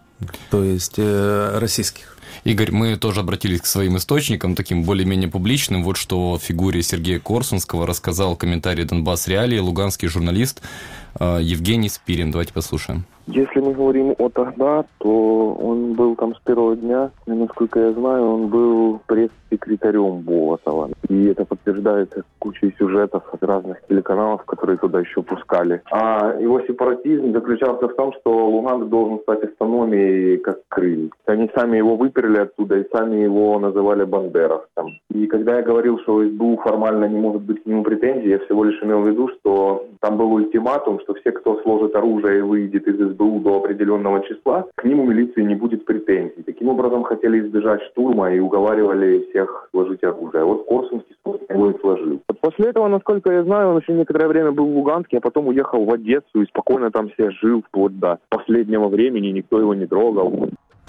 то есть российских. Игорь, мы тоже обратились к своим источникам, таким более-менее публичным. Вот что о фигуре Сергея Корсунского рассказал в комментарии «Донбасс Реалии» луганский журналист Евгений Спирин. Давайте послушаем. Если мы говорим о тогда, то он был там с первого дня, и, насколько я знаю, он был пресс-секретарем Болотова. И это подтверждается кучей сюжетов от разных телеканалов, которые туда еще пускали. А его сепаратизм заключался в том, что Луганск должен стать автономией как Крым. Они сами его выперли оттуда и сами его называли бандеровцем. И когда я говорил, что СБУ формально не может быть к нему претензий, я всего лишь имел в виду, что там был ультиматум, что все, кто сложит оружие и выйдет из СБУ до определенного числа, к ним у милиции не будет претензий. Таким образом, хотели избежать штурма и уговаривали всех сложить оружие. Вот Корсунский его и сложил. Вот после этого, насколько я знаю, он еще некоторое время был в Луганске, а потом уехал в Одессу и спокойно там себе жил вплоть до последнего времени, никто его не трогал.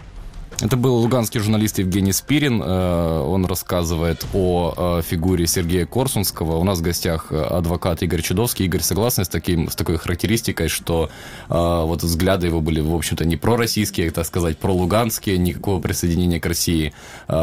Это был луганский журналист Евгений Спирин. Он рассказывает о фигуре Сергея Корсунского. У нас в гостях адвокат Игорь Чудовский. Игорь, согласен с, таким, с такой характеристикой, что вот взгляды его были, в общем-то, не пророссийские, так сказать, пролуганские, никакого присоединения к России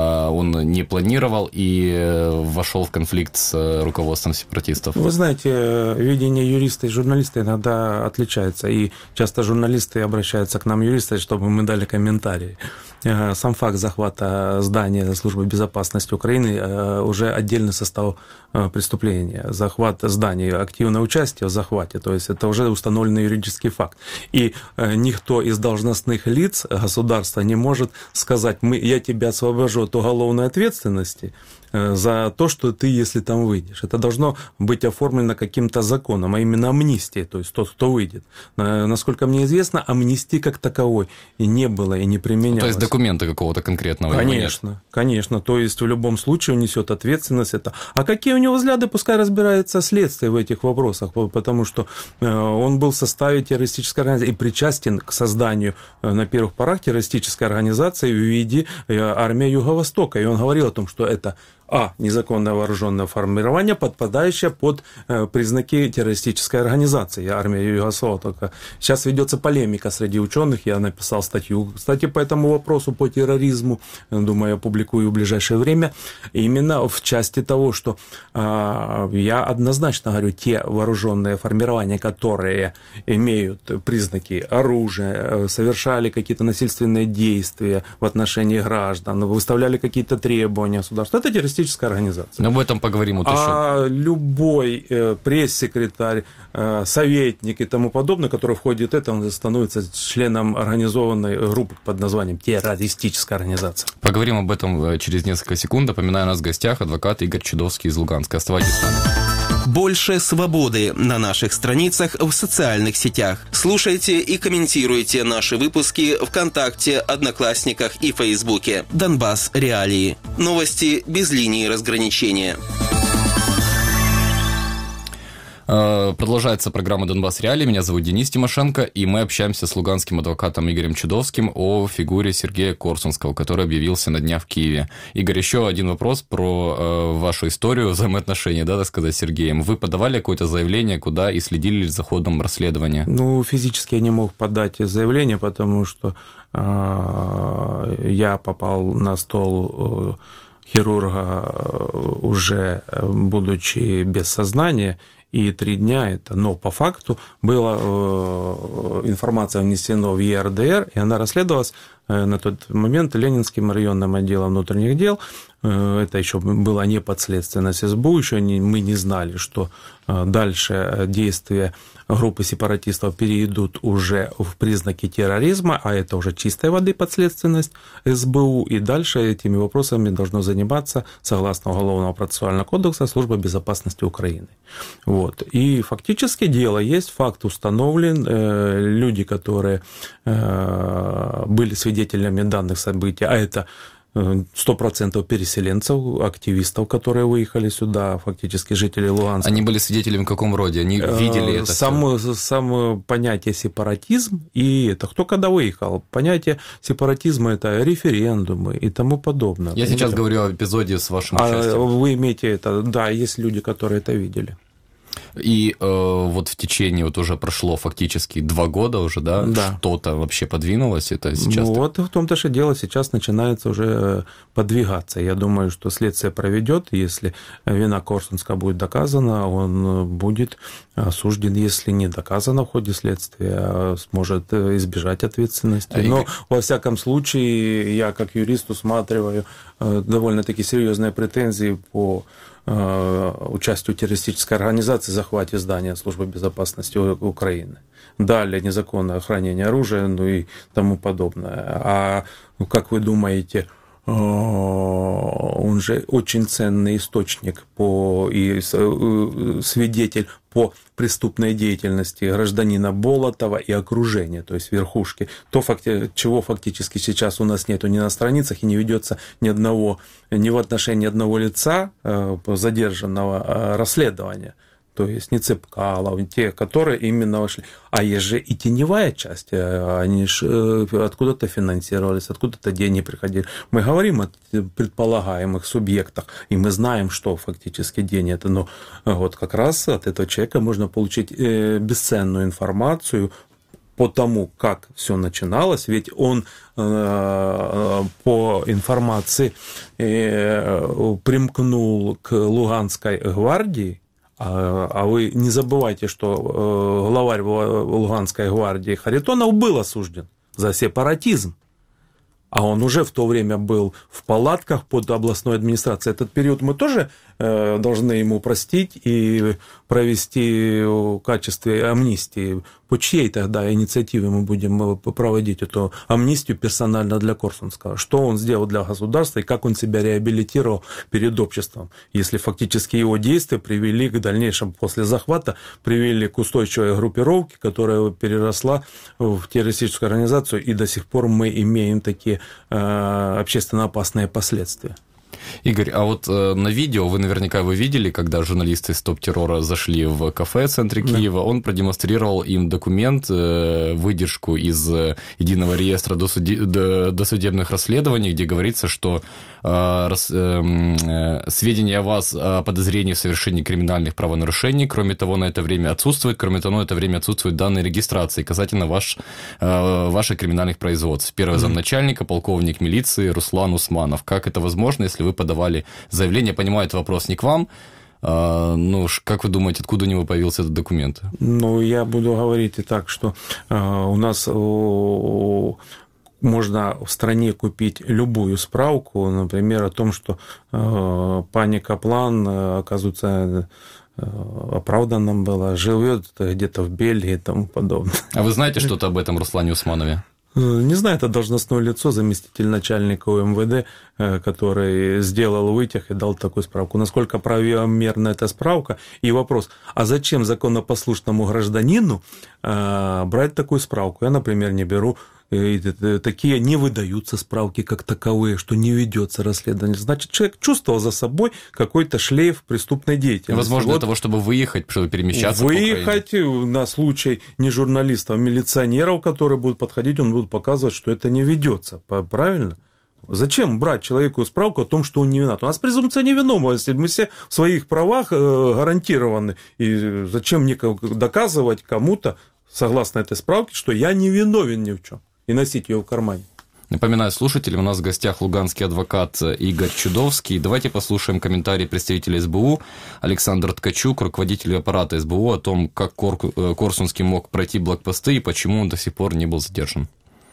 он не планировал и вошел в конфликт с руководством сепаратистов? Вы знаете, видение юриста и журналиста иногда отличается. И часто журналисты обращаются к нам, юристы, чтобы мы дали комментарии. Сам факт захвата здания Службы безопасности Украины уже отдельный состав преступления. Захват здания, активное участие в захвате, то есть это уже установленный юридический факт. И никто из должностных лиц государства не может сказать, мы, я тебя освобожу от уголовной ответственности за то, что ты, если там выйдешь. Это должно быть оформлено каким-то законом, а именно амнистией, то есть тот, кто выйдет. Насколько мне известно, амнистии как таковой и не было, и не применялось. То есть документы какого-то конкретного? Конечно, конечно. То есть в любом случае он несет ответственность. Это. А какие у него взгляды, пускай разбирается следствие в этих вопросах, потому что он был в составе террористической организации и причастен к созданию на первых порах террористической организации в виде армии Юго-Востока. И он говорил о том, что это А. Незаконное вооруженное формирование, подпадающее под э, признаки террористической организации, армия Юго-Востока. Сейчас ведется полемика среди ученых, я написал статью, кстати, по этому вопросу, по терроризму, думаю, я публикую в ближайшее время, именно в части того, что э, я однозначно говорю, те вооруженные формирования, которые имеют признаки оружия, совершали какие-то насильственные действия в отношении граждан, выставляли какие-то требования государства, это террористическая организация. Об этом поговорим вот а еще. Любой э, пресс-секретарь, э, советник и тому подобное, который входит в это, он становится членом организованной группы под названием террористическая организация. Поговорим об этом через несколько секунд. Напоминаю, у нас в гостях адвокат Игорь Чудовский из Луганска. Оставайтесь с нами. Больше свободы на наших страницах в социальных сетях. Слушайте и комментируйте наши выпуски ВКонтакте, Одноклассниках и Фейсбуке. Донбасс Реалии. Новости без линии разграничения. Продолжается программа «Донбасс Реалии». Меня зовут Денис Тимошенко, и мы общаемся с луганским адвокатом Игорем Чудовским о фигуре Сергея Корсунского, который объявился на днях в Киеве. Игорь, еще один вопрос про э, вашу историю взаимоотношений, да, так сказать, с Сергеем. Вы подавали какое-то заявление, куда и следили за ходом расследования? Ну, физически я не мог подать заявление, потому что э, я попал на стол э, хирурга уже будучи без сознания, и три дня это, но по факту была э, информация внесена в ЕРДР, и она расследовалась на тот момент Ленинским районным отделом внутренних дел. Это еще была не подследственность эс бэ у, еще не, мы не знали, что дальше действия группы сепаратистов перейдут уже в признаки терроризма, а это уже чистой воды подследственность эс бэ у, и дальше этими вопросами должно заниматься, согласно Уголовного процессуального кодекса, Служба безопасности Украины. Вот. И фактически дело есть, факт установлен, люди, которые были свидетелями данных событий, а это сто процентов переселенцев, активистов, которые выехали сюда, фактически жители Луганска. Они были свидетелями в каком роде? Они видели это? Само, само понятие сепаратизм, и это кто когда выехал. Понятие сепаратизма – это референдумы и тому подобное. Я сейчас говорю о эпизоде с вашим участием. А вы имеете это, да, есть люди, которые это видели. И э, вот в течение вот уже прошло фактически два года уже, да, да. Что-то вообще подвинулось, это сейчас? Вот в том-то же дело, сейчас начинается уже подвигаться. Я думаю, что следствие проведет, если вина Корсунска будет доказана, он будет осужден, если не доказано в ходе следствия, сможет избежать ответственности. А Но, и... во всяком случае, я как юрист усматриваю довольно-таки серьезные претензии по участию террористической организации в захвате здания Службы безопасности Украины. Далее незаконное хранение оружия, ну и тому подобное. А ну, как вы думаете, он же очень ценный источник по, и свидетель по преступной деятельности гражданина Болотова и окружения, то есть верхушки, то, чего фактически сейчас у нас нету ни на страницах и не ведется ни одного, ни в отношении одного лица задержанного расследования. То есть не Цепкалов, те, которые именно вошли. А есть же и теневая часть, они же откуда-то финансировались, откуда-то деньги приходили. Мы говорим о предполагаемых субъектах, и мы знаем, что фактически деньги это. Но вот как раз от этого человека можно получить бесценную информацию по тому, как все начиналось, ведь он по информации примкнул к Луганской гвардии. А вы не забывайте, что главарь Луганской гвардии Харитонов был осужден за сепаратизм. А он уже в то время был в палатках под областной администрацией. Этот период мы тоже должны ему простить и провести в качестве амнистии. По чьей тогда инициативе мы будем проводить эту амнистию персонально для Корсунского? Что он сделал для государства и как он себя реабилитировал перед обществом, если фактически его действия привели к дальнейшему, после захвата, привели к устойчивой группировке, которая переросла в террористическую организацию, и до сих пор мы имеем такие э, общественно опасные последствия. Игорь, а вот э, на видео, вы наверняка его видели, когда журналисты Стоп-террора зашли в кафе в центре Киева, да. Он продемонстрировал им документ, э, выдержку из э, единого реестра досуди... досудебных расследований, где говорится, что э, рас... э, сведения о вас о подозрении в совершении криминальных правонарушений, кроме того, на это время отсутствует, кроме того, на это время отсутствуют данные регистрации касательно ваш, э, ваших криминальных производств. Первый mm-hmm. замначальника, полковник милиции Руслан Усманов. Как это возможно, если вы подавали заявление? Понимаю, это вопрос не к вам. А, ну, как вы думаете, откуда у него появился этот документ? Ну, я буду говорить и так, что а, у нас о, можно в стране купить любую справку, например, о том, что а, пани Каплан, оказывается, оправданным была, живет где-то в Бельгии и тому подобное. А вы знаете что-то об этом Руслане Усманове? Не знаю, это должностное лицо, заместитель начальника У Эм Вэ Дэ, который сделал вытяг и дал такую справку. Насколько правомерна эта справка? И вопрос, а зачем законопослушному гражданину брать такую справку? Я, например, не беру. И такие не выдаются справки как таковые, что не ведется расследование. Значит, человек чувствовал за собой какой-то шлейф преступной деятельности. Возможно, вот для того, чтобы выехать, чтобы перемещаться. Выехать на случай не журналистов, а милиционеров, которые будут подходить, он будет показывать, что это не ведется. Правильно? Зачем брать человеку справку о том, что он не виноват? У нас презумпция невиновности, мы все в своих правах гарантированы. И зачем мне доказывать кому-то, согласно этой справке, что я не виновен ни в чем, и носить ее в кармане? Напоминаю слушателям, у нас в гостях луганский адвокат Игорь Чудовский. Давайте послушаем комментарий представителя эс бэ у Александр Ткачук, руководитель аппарата эс бэ у, о том, как Корсунский мог пройти блокпосты и почему он до сих пор не был задержан.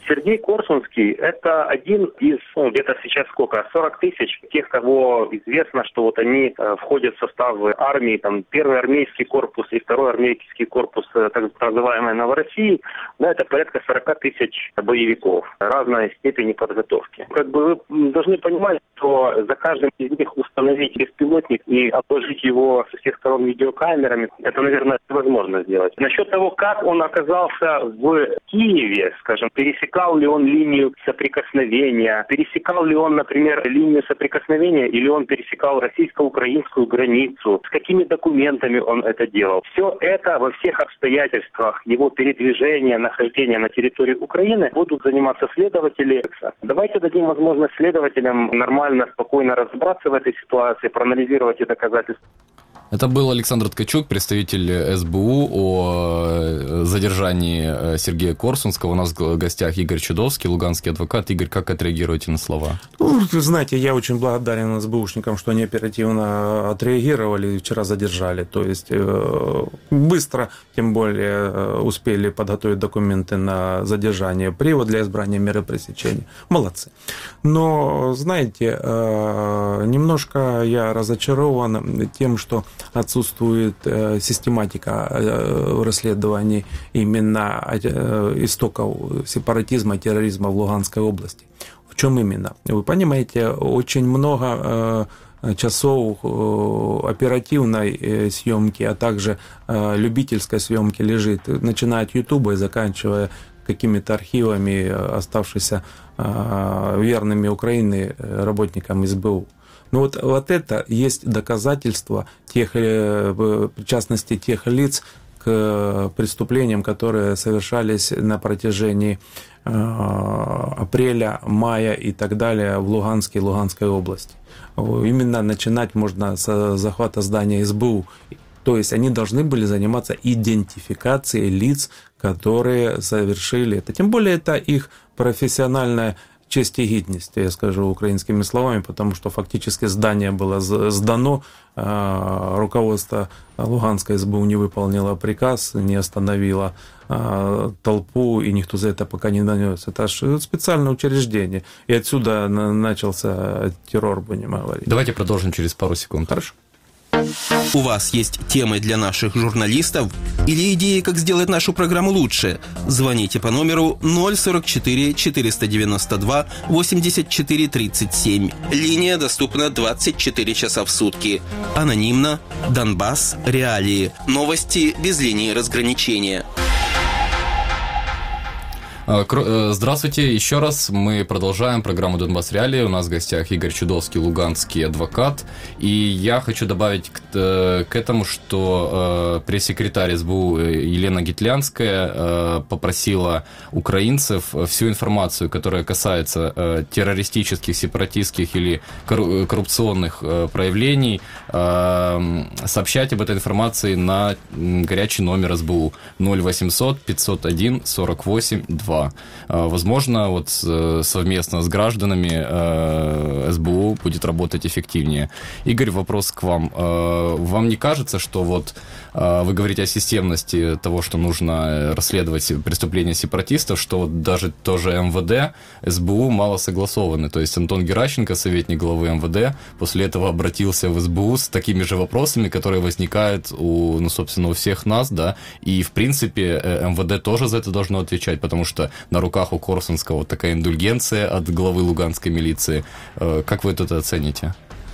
Сергей Корсунский – это один из, ну, где-то сейчас сколько, сорок тысяч тех, кого известно, что вот они э, входят в состав армии, там, первый армейский корпус и второй армейский корпус, э, так называемой Новороссии, да, это порядка сорок тысяч боевиков разной степени подготовки. Как бы вы должны понимать, что за каждым из них установить беспилотник и обложить его со всех сторон видеокамерами, это, наверное, невозможно сделать. Насчет того, как он оказался в Киеве, скажем, пересекал ли он линию соприкосновения, пересекал ли он, например, линию соприкосновения, или он пересекал российско-украинскую границу, с какими документами он это делал. Все это во всех обстоятельствах его передвижения, нахождения на территории Украины будут заниматься следователи. Давайте дадим возможность следователям нормально, спокойно разобраться в этой ситуации, проанализировать эти доказательства. Это был Александр Ткачук, представитель эс бэ у, о задержании Сергея Корсунского. У нас в гостях Игорь Чудовский, луганский адвокат. Игорь, как отреагируете на слова? Ну, знаете, я очень благодарен эс бэ ушникам, что они оперативно отреагировали и вчера задержали. То есть быстро, тем более, успели подготовить документы на задержание, привод для избрания меры пресечения. Молодцы. Но, знаете, немножко я разочарован тем, что отсутствует э, систематика э, в расследовании именно э, истоков сепаратизма, терроризма в Луганской области. В чем именно? Вы понимаете, очень много э, часов э, оперативной э, съемки, а также э, любительской съемки лежит, начиная от Ютуба и заканчивая какими-то архивами, оставшимися э, верными Украины работникам эс бэ у. Ну вот, вот это есть доказательство тех, причастности тех лиц к преступлениям, которые совершались на протяжении апреля, мая и так далее в Луганске и Луганской области. Именно начинать можно с захвата здания эс бэ у. То есть они должны были заниматься идентификацией лиц, которые совершили это. Тем более это их профессиональная честь и гідність, я скажу украинскими словами, потому что фактически здание было сдано, руководство Луганской эс бэ у не выполнило приказ, не остановило толпу, и никто за это пока не нанес. Это же специальное учреждение. И отсюда начался террор, будем говорить. Давайте продолжим через пару секунд. Хорошо. У вас есть темы для наших журналистов или идеи, как сделать нашу программу лучше? Звоните по номеру ноль сорок четыре четыреста девяносто два восемьдесят четыре тридцать семь. Линия доступна двадцать четыре часа в сутки. Анонимно. Донбасс. Реалии. Новости без линии разграничения. Здравствуйте еще раз. Мы продолжаем программу «Донбасс Реалии». У нас в гостях Игорь Чудовский, луганский адвокат. И я хочу добавить к, к этому, что э, пресс-секретарь эс бэ у Елена Гитлянская э, попросила украинцев всю информацию, которая касается э, террористических, сепаратистских или коррупционных э, проявлений, э, сообщать об этой информации на горячий номер эс бэ у ноль восемьсот пятьсот один сорок восемь два. Возможно, вот совместно с гражданами эс бэ у будет работать эффективнее. Игорь, вопрос к вам. Вам не кажется, что вот вы говорите о системности того, что нужно расследовать преступления сепаратистов, что вот даже тоже эм вэ дэ, эс бэ у мало согласованы? То есть Антон Геращенко, советник главы эм вэ дэ, после этого обратился в эс бэ у с такими же вопросами, которые возникают у, ну, собственно, у всех нас, да, и, в принципе, эм вэ дэ тоже за это должно отвечать, потому что на руках у Корсунского вот такая индульгенция от главы луганской милиции. Как вы это оцените?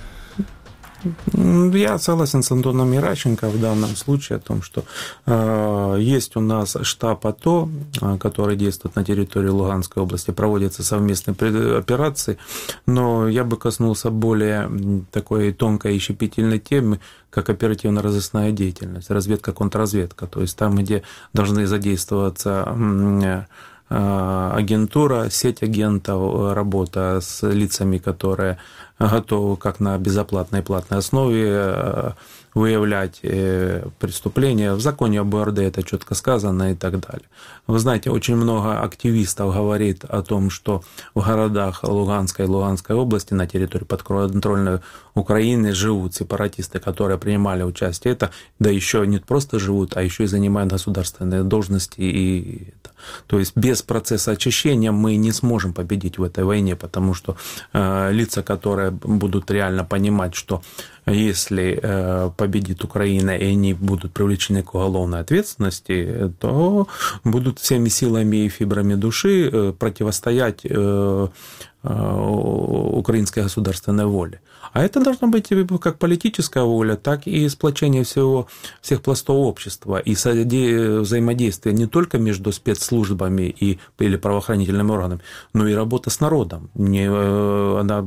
Я согласен с Антоном Геращенко в данном случае о том, что э, есть у нас штаб АТО, который действует на территории Луганской области, проводятся совместные операции, но я бы коснулся более такой тонкой и щепетильной темы, как оперативно-розыскная деятельность, разведка, контрразведка, то есть там, где должны задействоваться агентура, сеть агентов, работа с лицами, которые готовы как на безоплатной и платной основе выявлять преступления. В законе об ОРД это четко сказано и так далее. Вы знаете, очень много активистов говорит о том, что в городах Луганской и Луганской области на территории подконтрольной Украины живут сепаратисты, которые принимали участие. Это, да еще не просто живут, а еще и занимают государственные должности. И это. То есть без процесса очищения мы не сможем победить в этой войне, потому что э, лица, которые будут реально понимать, что если э, победит Украина и они будут привлечены к уголовной ответственности, то будут всеми силами и фибрами души э, противостоять э, э, украинской государственной воле. А это должна быть как политическая воля, так и сплочение всего, всех пластов общества и взаимодействие не только между спецслужбами и, или правоохранительными органами, но и работа с народом. Не, она,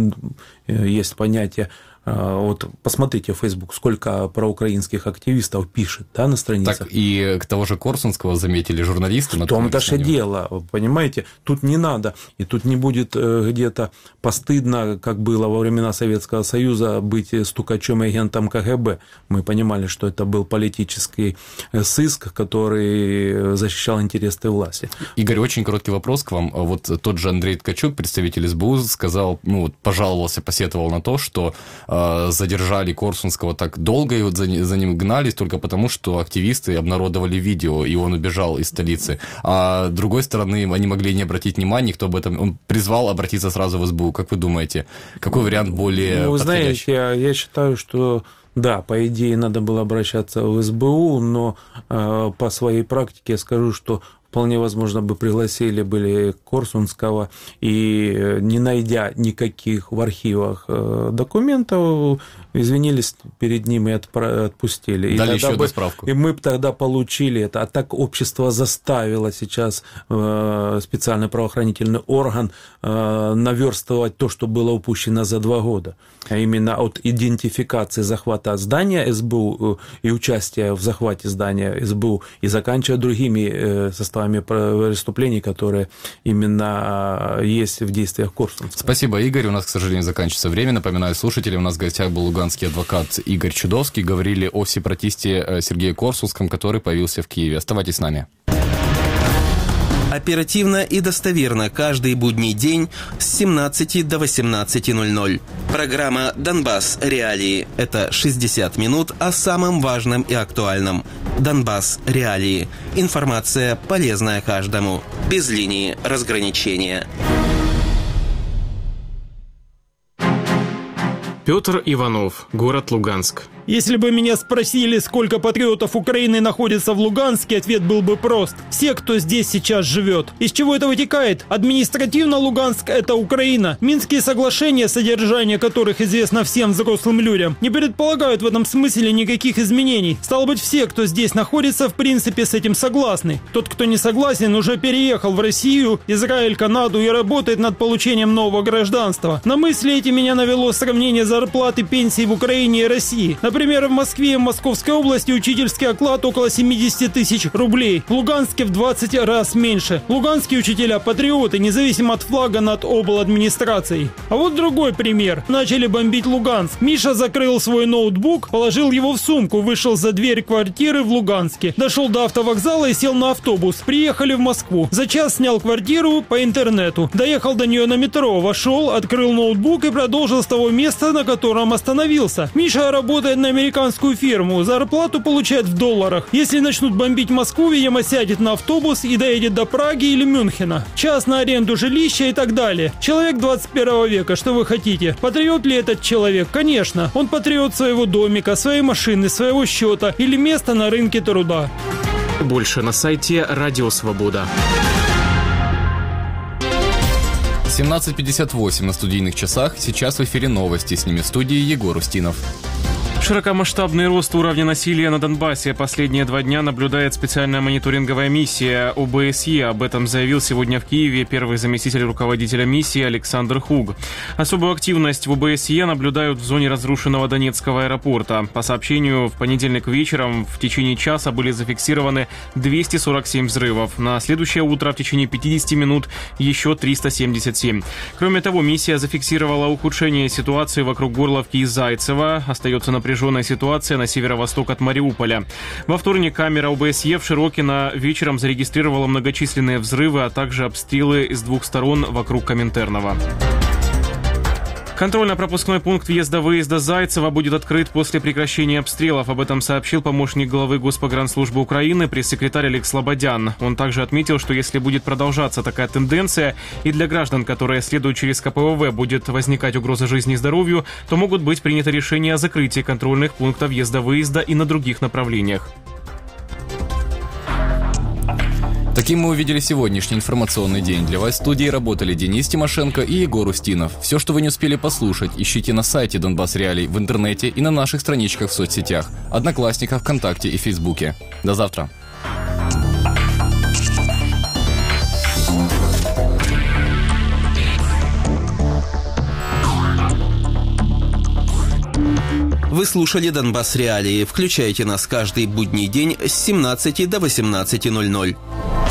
есть понятие. Вот посмотрите в Facebook, сколько проукраинских активистов пишет, да, на страницах. Так и к того же Корсунского заметили журналисты. В том-то же дело, понимаете, тут не надо, и тут не будет где-то постыдно, как было во времена Советского Союза, быть стукачом и агентом КГБ. Мы понимали, что это был политический сыск, который защищал интересы власти. Игорь, очень короткий вопрос к вам. Вот тот же Андрей Ткачук, представитель СБУ, сказал, ну, пожаловался, посетовал на то, что задержали Корсунского так долго, и вот за, за ним гнались только потому, что активисты обнародовали видео, и он убежал из столицы. А с другой стороны, они могли не обратить внимания, никто об этом... Он призвал обратиться сразу в СБУ. Как вы думаете, какой вариант более ну, вы подходящий? Знаете, я, я считаю, что да, по идее, надо было обращаться в СБУ, но э, по своей практике я скажу, что вполне возможно бы пригласили были Корсунского и, не найдя никаких в архивах документов, извинились перед ним и отпустили. Дали и еще бы, справку. И мы бы тогда получили это. А так общество заставило сейчас специальный правоохранительный орган наверстывать то, что было упущено за два года. А именно от идентификации захвата здания СБУ и участия в захвате здания СБУ и заканчивая другими составами преступлений, которые именно есть в действиях Корсунского. Спасибо, Игорь. У нас, к сожалению, заканчивается время. Напоминаю слушателям, у нас в гостях был луганский адвокат Игорь Чудовский. Говорили о сепаратисте Сергее Корсунском, который появился в Киеве. Оставайтесь с нами. Оперативно и достоверно каждый будний день с семнадцати до восемнадцати ноль-ноль. Программа «Донбасс. Реалии». Это шестьдесят минут о самом важном и актуальном. «Донбасс. Реалии». Информация, полезная каждому. Без линии разграничения. Петр Иванов, город Луганск. Если бы меня спросили, сколько патриотов Украины находится в Луганске, ответ был бы прост. Все, кто здесь сейчас живет. Из чего это вытекает? Административно Луганск – это Украина. Минские соглашения, содержание которых известно всем взрослым людям, не предполагают в этом смысле никаких изменений. Стало быть, все, кто здесь находится, в принципе с этим согласны. Тот, кто не согласен, уже переехал в Россию, Израиль, Канаду и работает над получением нового гражданства. На мысли эти меня навело сравнение зарплаты, пенсий в Украине и России. Например, в Москве и в Московской области учительский оклад около семьдесят тысяч рублей. В Луганске в двадцать раз меньше. Луганские учителя патриоты, независимо от флага над обладминистрацией. А вот другой пример. Начали бомбить Луганск. Миша закрыл свой ноутбук, положил его в сумку, вышел за дверь квартиры в Луганске. Дошел до автовокзала и сел на автобус. Приехали в Москву. За час снял квартиру по интернету. Доехал до нее на метро, вошел, открыл ноутбук и продолжил с того места, на котором остановился. Миша работает на американскую фирму, зарплату получает в долларах. Если начнут бомбить Москву, видимо, сядет на автобус и доедет до Праги или Мюнхена. Час на аренду жилища и так далее. Человек двадцать первого века, что вы хотите? Патриот ли этот человек? Конечно. Он патриот своего домика, своей машины, своего счета или места на рынке труда. Больше на сайте Радио Свобода. семнадцать пятьдесят восемь на студийных часах. Сейчас в эфире новости. С ними в студии Егор Устинов. Широкомасштабный рост уровня насилия на Донбассе последние два дня наблюдает специальная мониторинговая миссия о бэ эс е. Об этом заявил сегодня в Киеве первый заместитель руководителя миссии Александр Хуг. Особую активность в о бэ эс е наблюдают в зоне разрушенного Донецкого аэропорта. По сообщению, в понедельник вечером в течение часа были зафиксированы двести сорок семь взрывов. На следующее утро в течение пятидесяти минут еще триста семьдесят семь. Кроме того, миссия зафиксировала ухудшение ситуации вокруг Горловки и Зайцева. Остается напряженная ситуация на северо-восток от Мариуполя. Во вторник камера о бэ эс е в Широкино вечером зарегистрировала многочисленные взрывы, а также обстрелы с двух сторон вокруг Коминтернова. Контрольно-пропускной пункт въезда-выезда Зайцево будет открыт после прекращения обстрелов. Об этом сообщил помощник главы Госпогранслужбы Украины, пресс-секретарь Олег Слободян. Он также отметил, что если будет продолжаться такая тенденция и для граждан, которые следуют через ка пэ вэ вэ, будет возникать угроза жизни и здоровью, то могут быть приняты решения о закрытии контрольных пунктов въезда-выезда и на других направлениях. Таким мы увидели сегодняшний информационный день. Для вас в студии работали Денис Тимошенко и Егор Устинов. Все, что вы не успели послушать, ищите на сайте Донбасс Реалий, в интернете и на наших страничках в соцсетях, Одноклассниках, ВКонтакте и Фейсбуке. До завтра. Вы слушали Донбасс Реалии. Включайте нас каждый будний день с семнадцати до восемнадцати ноль ноль.